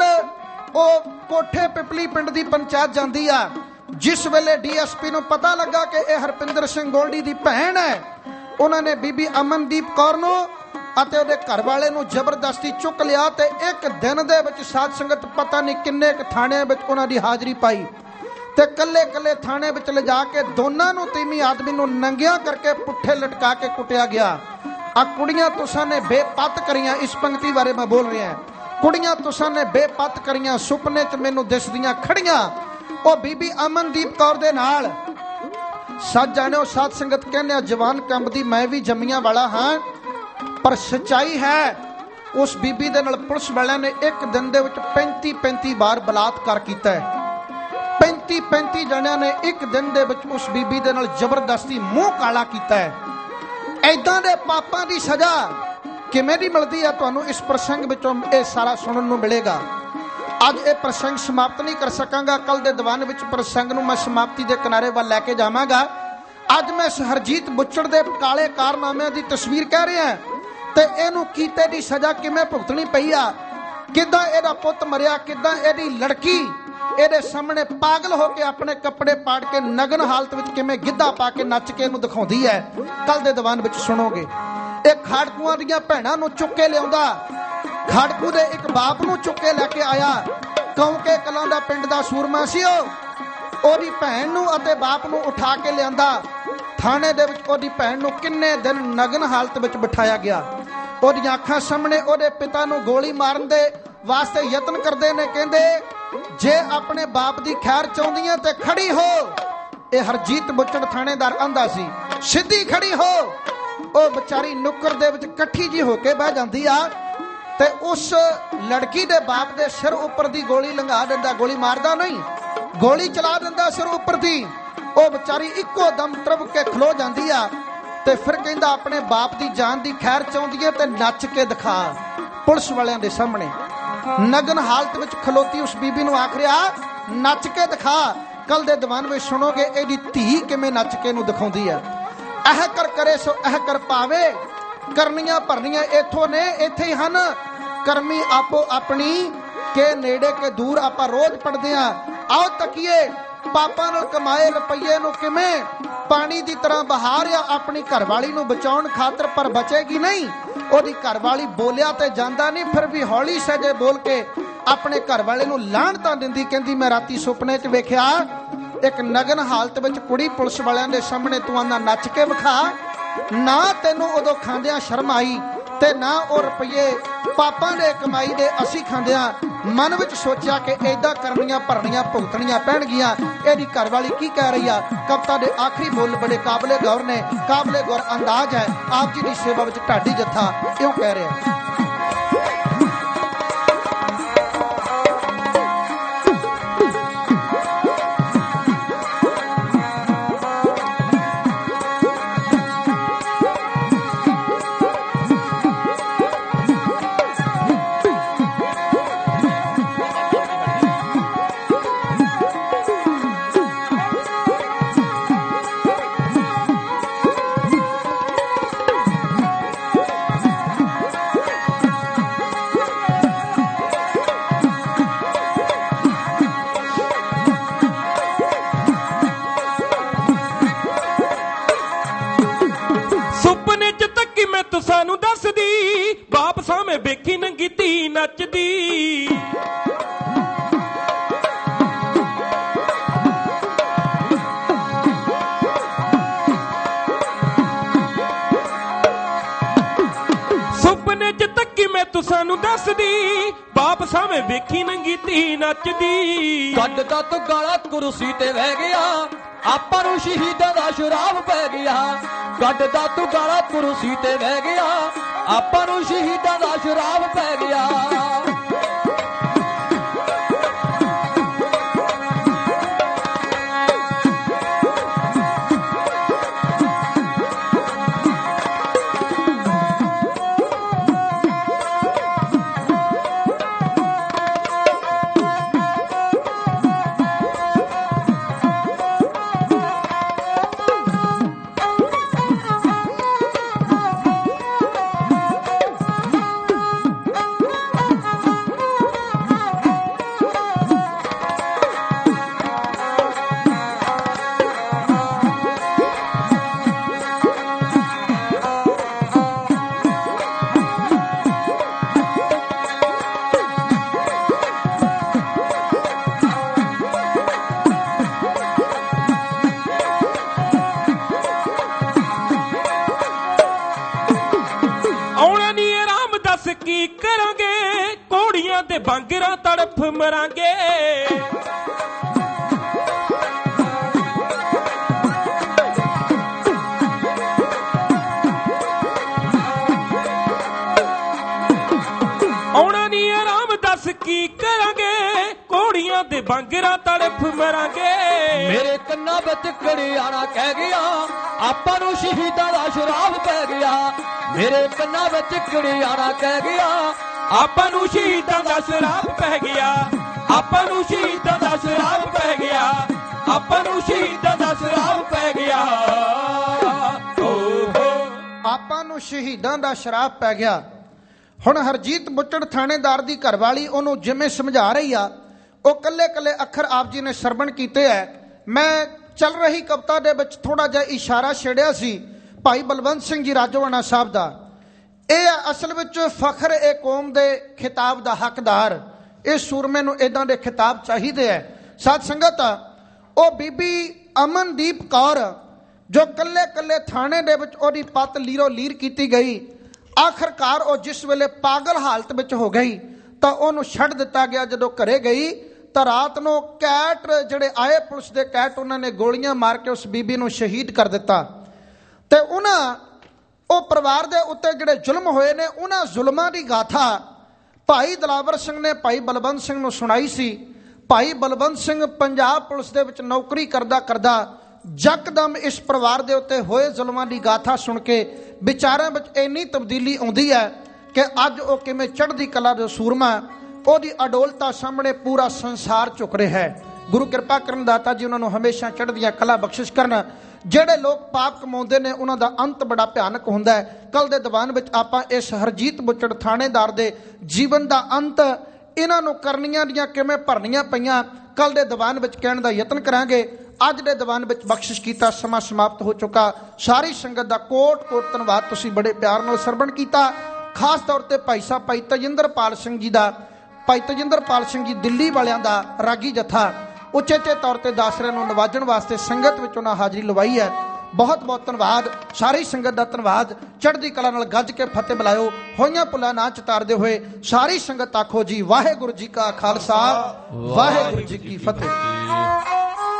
ਉਹ ਕੋਠੇ ਪਿਪਲੀ ਪਿੰਡ ਦੀ ਪੰਚਾਇਤ ਜਾਂਦੀ ਆ। ਜਿਸ ਵੇਲੇ ਡੀ ਐਸ ਪੀ ਨੂੰ ਪਤਾ ਲੱਗਾ ਕਿ ਇਹ ਹਰਪਿੰਦਰ ਸਿੰਘ ਗੋਲਡੀ ਦੀ ਭੈਣ ਹੈ, ਉਹਨਾਂ ਨੇ ਬੀਬੀ ਅਮਨਦੀਪ ਕੌਰ ਨੂੰ ਅਤੇ ਉਹਦੇ ਘਰ ਵਾਲੇ ਨੂੰ ਜ਼ਬਰਦਸਤੀ ਚੁੱਕ ਲਿਆ ਤੇ ਇੱਕ ਦਿਨ ਦੇ ਵਿੱਚ ਸਾਧ ਸੰਗਤ ਪਤਾ ਨਹੀਂ ਕਿੰਨੇ ਕੁ ਥਾਣਿਆਂ ਵਿੱਚ ਉਹਨਾਂ ਦੀ ਹਾਜ਼ਰੀ ਪਾਈ ਤੇ ਕੱਲੇ ਕੱਲੇ ਥਾਣੇ ਵਿੱਚ ਲਿਜਾ ਕੇ ਦੋਨਾਂ ਨੂੰ ਤੀਵੀਂ ਆਦਮੀ ਨੂੰ ਨੰਗਿਆਂ ਕਰਕੇ ਪੁੱਠੇ ਲਟਕਾ ਕੇ ਕੁੱਟਿਆ ਗਿਆ। ਆ ਕੁੜੀਆਂ ਤੁਸਾਂ ਨੇ ਬੇਪੱਤ ਕਰੀਆਂ, ਇਸ ਪੰਕਤੀ ਬਾਰੇ ਮੈਂ ਬੋਲ ਰਿਹਾ। ਕੁੜੀਆਂ ਤੁਸਾਂ ਨੇ ਬੇਪੱਤ ਕਰੀਆਂ, ਸੁਪਨੇ 'ਚ ਮੈਨੂੰ ਦਿਸਦੀਆਂ ਖੜੀਆਂ। ਉਹ ਬੀਬੀ ਅਮਨਦੀਪ ਕੌਰ ਦੇ ਨਾਲ ਸੱਚ ਜਾਣਿਓ ਸਾਧ ਸੰਗਤ ਕਹਿੰਦੇ ਜਵਾਨ ਕੰਬਦੀ ਮੈਂ ਵੀ ਜੰਮੀਆਂ ਵਾਲਾ ਹਾਂ, ਪਰ ਸੱਚਾਈ ਹੈ ਉਸ ਬੀਬੀ ਦੇ ਨਾਲ ਪੁਲਿਸ ਵਾਲਿਆਂ ਨੇ ਇੱਕ ਦਿਨ ਦੇ ਵਿੱਚ ਪੈਂਤੀ ਪੈਂਤੀ ਵਾਰ ਬਲਾਤਕਾਰ ਕੀਤਾ ਹੈ। ਪੈਂਤੀ ਪੈਂਤੀ ਜਣਿਆਂ ਨੇ ਇੱਕ ਦਿਨ ਦੇ ਵਿੱਚ ਉਸ ਬੀਬੀ ਦੇ ਨਾਲ ਜ਼ਬਰਦਸਤੀ ਮੂੰਹ ਕਾਲਾ ਕੀਤਾ ਹੈ। ਏਦਾਂ ਦੇ ਪਾਪਾਂ ਦੀ ਸਜ਼ਾ ਕਿਵੇਂ ਦੀ ਮਿਲਦੀ ਹੈ ਤੁਹਾਨੂੰ ਇਸ ਪ੍ਰਸੰਗ ਵਿੱਚੋਂ ਇਹ ਸਾਰਾ ਸੁਣਨ ਨੂੰ ਮਿਲੇਗਾ। ਅੱਜ ਇਹ ਪ੍ਰਸੰਗ ਸਮਾਪਤ ਨਹੀਂ ਕਰ ਸਕਾਂਗਾ, ਕੱਲ ਦੇ ਦੀਵਾਨ ਵਿੱਚ ਪ੍ਰਸੰਗ ਨੂੰ ਮੈਂ ਸਮਾਪਤੀ ਦੇ ਕਿਨਾਰੇ ਵੱਲ ਲੈ ਕੇ ਜਾਵਾਂਗਾ। ਅੱਜ ਮੈਂ ਹਰਜੀਤ ਬੁੱਚੜ ਦੇ ਕਾਲੇ ਕਾਰਨਾਮਿਆਂ ਦੀ ਤਸਵੀਰ ਕਹਿ ਰਿਹਾ ਤੇ ਇਹਨੂੰ ਕੀਤੇ ਦੀ ਸਜ਼ਾ ਕਿਵੇਂ ਭੁਗਤਣੀ ਪਈ ਆ, ਕਿੱਦਾਂ ਇਹਦਾ ਪੁੱਤ ਮਰਿਆ, ਕਿੱਦਾਂ ਇਹਦੀ ਲੜਕੀ ਇਹਦੇ ਸਾਹਮਣੇ ਪਾਗਲ ਹੋ ਕੇ ਆਪਣੇ ਕੱਪੜੇ ਪਾੜ ਕੇ ਨਗਨ ਹਾਲਤ ਵਿੱਚ ਕਿਵੇਂ ਗਿੱਧਾ ਪਾ ਕੇ ਨੱਚ ਕੇ ਇਹਨੂੰ ਦਿਖਾਉਂਦੀ ਹੈ, ਕੱਲ ਦੇ ਦੀਵਾਨ ਵਿੱਚ ਸੁਣੋਗੇ। ਇਹ ਖਾੜਕੂਆਂ ਦੀਆਂ ਭੈਣਾਂ ਨੂੰ ਚੁੱਕ ਕੇ ਲਿਆਉਂਦਾ, ਖਾੜਕੂ ਦੇ ਇੱਕ ਬਾਪ ਨੂੰ ਚੁੱਕ ਕੇ ਲੈ ਕੇ ਆਇਆ। ਕੌਂਕੇ ਕਲਾਂ ਦਾ ਪਿੰਡ ਦਾ ਸੂਰਮਾ ਸੀ ਉਹ, ਉਹਦੀ ਭੈਣ ਨੂੰ ਅਤੇ ਬਾਪ ਨੂੰ ਉਠਾ ਕੇ ਲਿਆਂਦਾ ਥਾਣੇ ਦੇ ਵਿੱਚ। ਉਹਦੀ ਭੈਣ ਨੂੰ ਕਿੰਨੇ ਦਿਨ ਨਗਨ ਹਾਲਤ ਵਿੱਚ ਬਿਠਾਇਆ ਗਿਆ। ਉਹਦੀਆਂ ਅੱਖਾਂ ਸਾਹਮਣੇ ਉਹਦੇ ਪਿਤਾ ਨੂੰ ਗੋਲੀ ਮਾਰਨ ਦੇ ਵਾਸਤੇ ਯਤਨ ਕਰਦੇ ਨੇ। ਕਹਿੰਦੇ ਜੇ ਆਪਣੇ ਬਾਪ ਦੀ ਖੈਰ ਚਾਹੁੰਦੀਆਂ ਤੇ ਖੜੀ ਹੋ। ਇਹ ਹਰਜੀਤ ਬੁੱਚੜ ਥਾਣੇਦਾਰ ਆਂਦਾ ਸੀ, ਸਿੱਧੀ ਖੜੀ ਹੋ। ਉਹ ਵਿਚਾਰੀ ਨੁੱਕਰ ਦੇ ਵਿੱਚ ਇਕੱਠੀ ਜੀ ਹੋ ਕੇ ਬਹਿ ਜਾਂਦੀ ਆ ਤੇ ਉਸ ਲੜਕੀ ਦੇ ਬਾਪ ਦੇ ਸਿਰ ਉੱਪਰ ਦੀ ਗੋਲੀ ਲੰਘਾ ਦਿੰਦਾ। ਗੋਲੀ ਮਾਰਦਾ ਨਹੀਂ, ਗੋਲੀ ਚਲਾ ਦਿੰਦਾ ਸਿਰ ਉੱਪਰ ਦੀ। ਉਹ ਵਿਚਾਰੀ ਇੱਕੋ ਦਮ ਤਰਵ ਕੇ ਖਲੋ ਜਾਂਦੀ ਆ ਤੇ ਫਿਰ ਕਹਿੰਦਾ ਆਪਣੇ ਬਾਪ ਦੀ ਜਾਨ ਦੀ ਖੈਰ ਚਾਹੁੰਦੀ ਹੈ ਤੇ ਨੱਚ ਕੇ ਦਿਖਾ। ਪੁਲਿਸ ਵਾਲਿਆਂ ਦੇ ਸਾਹਮਣੇ ਨਗਨ ਹਾਲਤ ਵਿੱਚ ਖਲੋਤੀ ਉਸ ਬੀਬੀ ਨੂੰ ਆਖ ਰਿਹਾ ਨੱਚ ਕੇ ਦਿਖਾ। ਕੱਲ ਦੇ ਦੀਵਾਨ ਵਿੱਚ ਸੁਣੋਗੇ ਇਹਦੀ ਧੀ ਕਿਵੇਂ ਨੱਚ ਕੇ ਨੂੰ ਦਿਖਾਉਂਦੀ ਆ। ਇਹ ਕਰ ਕਰੇ ਸੋ ਇਹ ਕਰ ਪਾਵੇ, ਕਰਨੀਆਂ ਭਰਨੀਆਂ ਇਥੋਂ ਨੇ ਇੱਥੇ ਹੀ ਹਨ। ਕਰਮੀ ਆਪੋ ਆਪਣੀ ਕੇ ਨੇੜੇ ਕੇ ਦੂਰ ਆਪਾਂ ਰੋਜ਼ ਪੜਦੇ ਆ। ਆਓ ਤੱਕੀਏ ਪਾਪਾਂ ਨਾਲ ਕਮਾਏ ਰੁਪਈਏ ਨੂੰ ਕਿਵੇਂ ਪਾਣੀ ਦੀ ਤਰ੍ਹਾਂ ਬਹਾ ਰਿਹਾ ਆਪਣੀ ਘਰਵਾਲੀ ਨੂੰ ਬਚਾਉਣ ਖਾਤਰ, ਪਰ ਬਚੇਗੀ ਨਹੀਂ। ਉਹਦੀ ਘਰਵਾਲੀ ਬੋਲਿਆ ਤੇ ਜਾਂਦਾ ਨਹੀਂ, ਫਿਰ ਵੀ ਹੌਲੀ ਸਹਿਜੇ ਬੋਲ ਕੇ ਆਪਣੇ ਘਰਵਾਲੇ ਨੂੰ ਲਾਹਣਤਾਂ ਦਿੰਦੀ। ਕਹਿੰਦੀ ਮੈਂ ਰਾਤੀ ਸੁਪਨੇ 'ਚ ਵੇਖਿਆ ਇੱਕ ਨਗਨ ਹਾਲਤ ਵਿੱਚ ਕੁੜੀ ਪੁਲਿਸ ਵਾਲਿਆਂ ਦੇ ਸਾਹਮਣੇ ਤੂੰ ਆਂਦਾ ਨੱਚ ਕੇ ਵਿਖਾ। ਨਾ ਤੈਨੂੰ ਉਦੋਂ ਖਾਂਦਿਆਂ ਸ਼ਰਮ ਆਈ ਤੇ ਨਾ ਉਹ ਰੁਪਈਏ ਪਾਪਾਂ ਦੇ ਕਮਾਈ ਦੇ ਅਸੀਂ ਖਾਂਦਿਆਂ ਮਨ ਵਿੱਚ ਸੋਚਿਆ ਕਿ ਏਦਾਂ ਕਰਨੀਆਂ ਭਰਨੀਆਂ ਭੁਗਤਣੀਆਂ ਪੈਣਗੀਆਂ। ਇਹਦੀ ਘਰਵਾਲੀ ਕੀ ਕਹਿ ਰਹੀ ਆ? ਕਵਿਤਾ ਦੇ ਆਖਰੀ ਬੋਲ ਬੜੇ ਕਾਬਲੇ ਗੌਰ ਨੇ, ਕਾਬਲੇ ਗੌਰ ਅੰਦਾਜ਼ ਹੈ। ਆਪ ਜੀ ਦੀ ਸੇਵਾ ਵਿੱਚ ਢਾਡੀ ਜੱਥਾ ਇਉਂ ਕਹਿ ਰਿਹਾ। ਨੱਚਦੀ। ਸੁਪਨੇ ਚ ਤੱਕੀ ਮੈਂ ਤੁਸਾਨੂੰ ਦੱਸਦੀ, ਬਾਪ ਸਾਵੇਂ ਵੇਖੀ ਨੰਗੀ ਧੀ ਨੱਚਦੀ। ਕੱਢਦਾ ਤੂੰ ਗਾਲਾਂ ਕੁਰਸੀ ਤੇ ਬਹਿ ਗਿਆ, ਆਪਾਂ ਨੂੰ ਸ਼ਹੀਦਾਂ ਦਾ ਸ਼ਰਾਬ ਪੈ ਗਿਆ। ਕੱਢਦਾ ਤੂੰ ਗਾਲਾਂ ਕੁਰਸੀ ਤੇ ਬਹਿ ਗਿਆ, ਆਪਾਂ ਨੂੰ ਸ਼ਹੀਦਾਂ ਦਾ ਸ਼ਰਾਬ ਪੈ ਗਿਆ। ਕੀ ਕਰਾਂਗੇ, ਘੋੜੀਆਂ ਤੇ ਬਾਂਗਰਾਂ ਤੜਫ ਮਰਾਂਗੇ। ਆਉਣਾ ਨੀ ਆਰਾਮ ਦੱਸ ਕੀ ਕਰਾਂਗੇ, ਘੋੜੀਆਂ ਤੇ ਬਾਂਗਰਾਂ ਤੜਫ ਮਰਾਂਗੇ। ਮੇਰੇ ਕੰਨਾਂ ਵਿੱਚ ਘੜਿਆਣਾ ਕਹਿ ਗਿਆ, ਆਪਾਂ ਨੂੰ ਸ਼ਹੀਦਾਂ ਦਾ ਸ਼ਰਾਬ ਪੈ ਗਿਆ। ਮੇਰੇ ਕੰਨਾਂ ਵਿੱਚ ਘੜਿਆਣਾ ਕਹਿ ਗਿਆ, ਆਪਾਂ ਨੂੰ ਸ਼ਹੀਦਾਂ ਦਾ ਸ਼ਰਾਬ ਪੈ ਗਿਆ। ਆਪਾਂ ਨੂੰ ਸ਼ਹੀਦਾਂ ਦਾ ਸ਼ਰਾਬ ਪੈ ਗਿਆ। ਆਪਾਂ ਨੂੰ ਸ਼ਹੀਦਾਂ ਦਾ ਸ਼ਰਾਬ ਪੈ ਗਿਆ। ਆਪਾਂ ਨੂੰ ਸ਼ਹੀਦਾਂ ਦਾ ਸ਼ਰਾਬ ਪੈ ਗਿਆ। ਹੁਣ ਹਰਜੀਤ ਬੁੱਚੜ ਥਾਣੇਦਾਰ ਦੀ ਘਰਵਾਲੀ ਉਹਨੂੰ ਜਿਵੇਂ ਸਮਝਾ ਰਹੀ ਆ, ਉਹ ਕੱਲੇ ਕੱਲੇ ਅੱਖਰ ਆਪ ਜੀ ਨੇ ਸਰਵਣ ਕੀਤੇ ਐ। ਮੈਂ ਚੱਲ ਰਹੀ ਕਵਿਤਾ ਦੇ ਵਿੱਚ ਥੋੜਾ ਜਿਹਾ ਇਸ਼ਾਰਾ ਛੇੜਿਆ ਸੀ ਭਾਈ ਬਲਵੰਤ ਸਿੰਘ ਜੀ ਰਾਜੋਆਣਾ ਸਾਹਿਬ ਦਾ। ਇਹ ਅਸਲ ਵਿੱਚ ਫਖਰ ਏ ਕੌਮ ਦੇ ਖਿਤਾਬ ਦਾ ਹੱਕਦਾਰ। ਇਹ ਸੂਰਮੇ ਨੂੰ ਇਦਾਂ ਦੇ ਖਿਤਾਬ ਚਾਹੀਦੇ ਐ। ਸਾਧ ਸੰਗਤ, ਉਹ ਬੀਬੀ ਅਮਨਦੀਪ ਕੌਰ ਜੋ ਕੱਲੇ ਕੱਲੇ ਥਾਣੇ ਦੇ ਵਿੱਚ ਉਹਦੀ ਪੱਤ ਲੀਰੋ ਲੀਰ ਕੀਤੀ ਗਈ, ਆਖਰਕਾਰ ਉਹ ਜਿਸ ਵੇਲੇ ਪਾਗਲ ਹਾਲਤ ਵਿੱਚ ਹੋ ਗਈ ਤਾਂ ਉਹਨੂੰ ਛੱਡ ਦਿੱਤਾ ਗਿਆ। ਜਦੋਂ ਘਰੇ ਗਈ ਤਾਂ ਰਾਤ ਨੂੰ ਕੈਟ ਜਿਹੜੇ ਆਏ ਪੁਲਿਸ ਦੇ ਕੈਟ, ਉਹਨਾਂ ਨੇ ਗੋਲੀਆਂ ਮਾਰ ਕੇ ਉਸ ਬੀਬੀ ਨੂੰ ਸ਼ਹੀਦ ਕਰ ਦਿੱਤਾ। ਤੇ ਉਹਨਾਂ ਉਹ ਪਰਿਵਾਰ ਦੇ ਉੱਤੇ ਜਿਹੜੇ ਜ਼ੁਲਮ ਹੋਏ ਨੇ, ਉਹਨਾਂ ਜ਼ੁਲਮਾਂ ਦੀ ਗਾਥਾ ਭਾਈ ਦਲਾਵਰ ਸਿੰਘ ਨੇ ਭਾਈ ਬਲਵੰਤ ਸਿੰਘ ਨੂੰ ਸੁਣਾਈ ਸੀ। ਭਾਈ ਬਲਵੰਤ ਸਿੰਘ ਪੰਜਾਬ ਪੁਲਿਸ ਦੇ ਵਿੱਚ ਨੌਕਰੀ ਕਰਦਾ ਕਰਦਾ ਯਕਦਮ ਇਸ ਪਰਿਵਾਰ ਦੇ ਉੱਤੇ ਹੋਏ ਜ਼ੁਲਮਾਂ ਦੀ ਗਾਥਾ ਸੁਣ ਕੇ ਵਿਚਾਰਾਂ ਵਿੱਚ ਇੰਨੀ ਤਬਦੀਲੀ ਆਉਂਦੀ ਹੈ ਕਿ ਅੱਜ ਉਹ ਕਿਵੇਂ ਚੜ੍ਹਦੀ ਕਲਾ ਦਾ ਸੂਰਮਾ, ਉਹਦੀ ਅਡੋਲਤਾ ਸਾਹਮਣੇ ਪੂਰਾ ਸੰਸਾਰ ਝੁਕ ਰਿਹਾ ਹੈ। ਗੁਰੂ ਕਿਰਪਾ ਕਰਨ ਦਾਤਾ ਜੀ ਉਹਨਾਂ ਨੂੰ ਹਮੇਸ਼ਾ ਚੜ੍ਹਦੀਆਂ ਕਲਾ ਬਖਸ਼ਿਸ਼ ਕਰਨ। ਜਿਹੜੇ ਲੋਕ ਪਾਪ ਕਮਾਉਂਦੇ ਨੇ ਉਹਨਾਂ ਦਾ ਅੰਤ ਬੜਾ ਭਿਆਨਕ ਹੁੰਦਾ ਹੈ। ਕੱਲ ਦੇ ਦੀਵਾਨ ਵਿੱਚ ਆਪਾਂ ਇਸ ਹਰਜੀਤ ਬੁੱਚੜ ਥਾਣੇਦਾਰ ਦੇ ਜੀਵਨ ਦਾ ਅੰਤ, ਇਹਨਾਂ ਨੂੰ ਕਰਨੀਆਂ ਦੀਆਂ ਕਿਵੇਂ ਭਰਨੀਆਂ ਪਈਆਂ, ਕੱਲ ਦੇ ਦੀਵਾਨ ਵਿੱਚ ਕਹਿਣ ਦਾ ਯਤਨ ਕਰਾਂਗੇ। ਅੱਜ ਦੇ ਦੀਵਾਨ ਵਿੱਚ ਬਖਸ਼ਿਸ਼ ਕੀਤਾ ਸਮਾਂ ਸਮਾਪਤ ਹੋ ਚੁੱਕਾ। ਸਾਰੀ ਸੰਗਤ ਦਾ ਕੋਟ ਕੋਟ ਧੰਨਵਾਦ, ਤੁਸੀਂ ਬੜੇ ਪਿਆਰ ਨਾਲ ਸਰਵਣ ਕੀਤਾ। ਖਾਸ ਤੌਰ ਤੇ ਭਾਈ ਸਾਹਿਬ ਭਾਈ ਤਜਿੰਦਰਪਾਲ ਸਿੰਘ ਜੀ ਦਾ, ਭਾਈ ਤਜਿੰਦਰਪਾਲ ਸਿੰਘ ਜੀ ਦਿੱਲੀ ਵਾਲਿਆਂ ਦਾ ਰਾਗੀ ਜਥਾ ਉਚੇਚੇ ਤੌਰ ਤੇ ਦਾਸਰਿਆਂ ਨੂੰ ਨਵਾਜਣ ਵਾਸਤੇ ਸੰਗਤ ਵਿੱਚ ਉਹਨਾਂ ਹਾਜ਼ਰੀ ਲਵਾਈ ਹੈ। ਬਹੁਤ ਬਹੁਤ ਧੰਨਵਾਦ, ਸਾਰੀ ਸੰਗਤ ਦਾ ਧੰਨਵਾਦ। ਚੜ੍ਹਦੀ ਕਲਾ ਨਾਲ ਗੱਜ ਕੇ ਫਤਿਹ ਬੁਲਾਇਓ। ਹੋਈਆਂ ਭੁੱਲਾਂ ਨਾ ਚਤਾਰਦੇ ਹੋਏ ਸਾਰੀ ਸੰਗਤ ਆਖੋ ਜੀ ਵਾਹਿਗੁਰੂ ਜੀ ਕਾ ਖਾਲਸਾ, ਵਾਹਿਗੁਰੂ ਜੀ ਕੀ ਫਤਿਹ।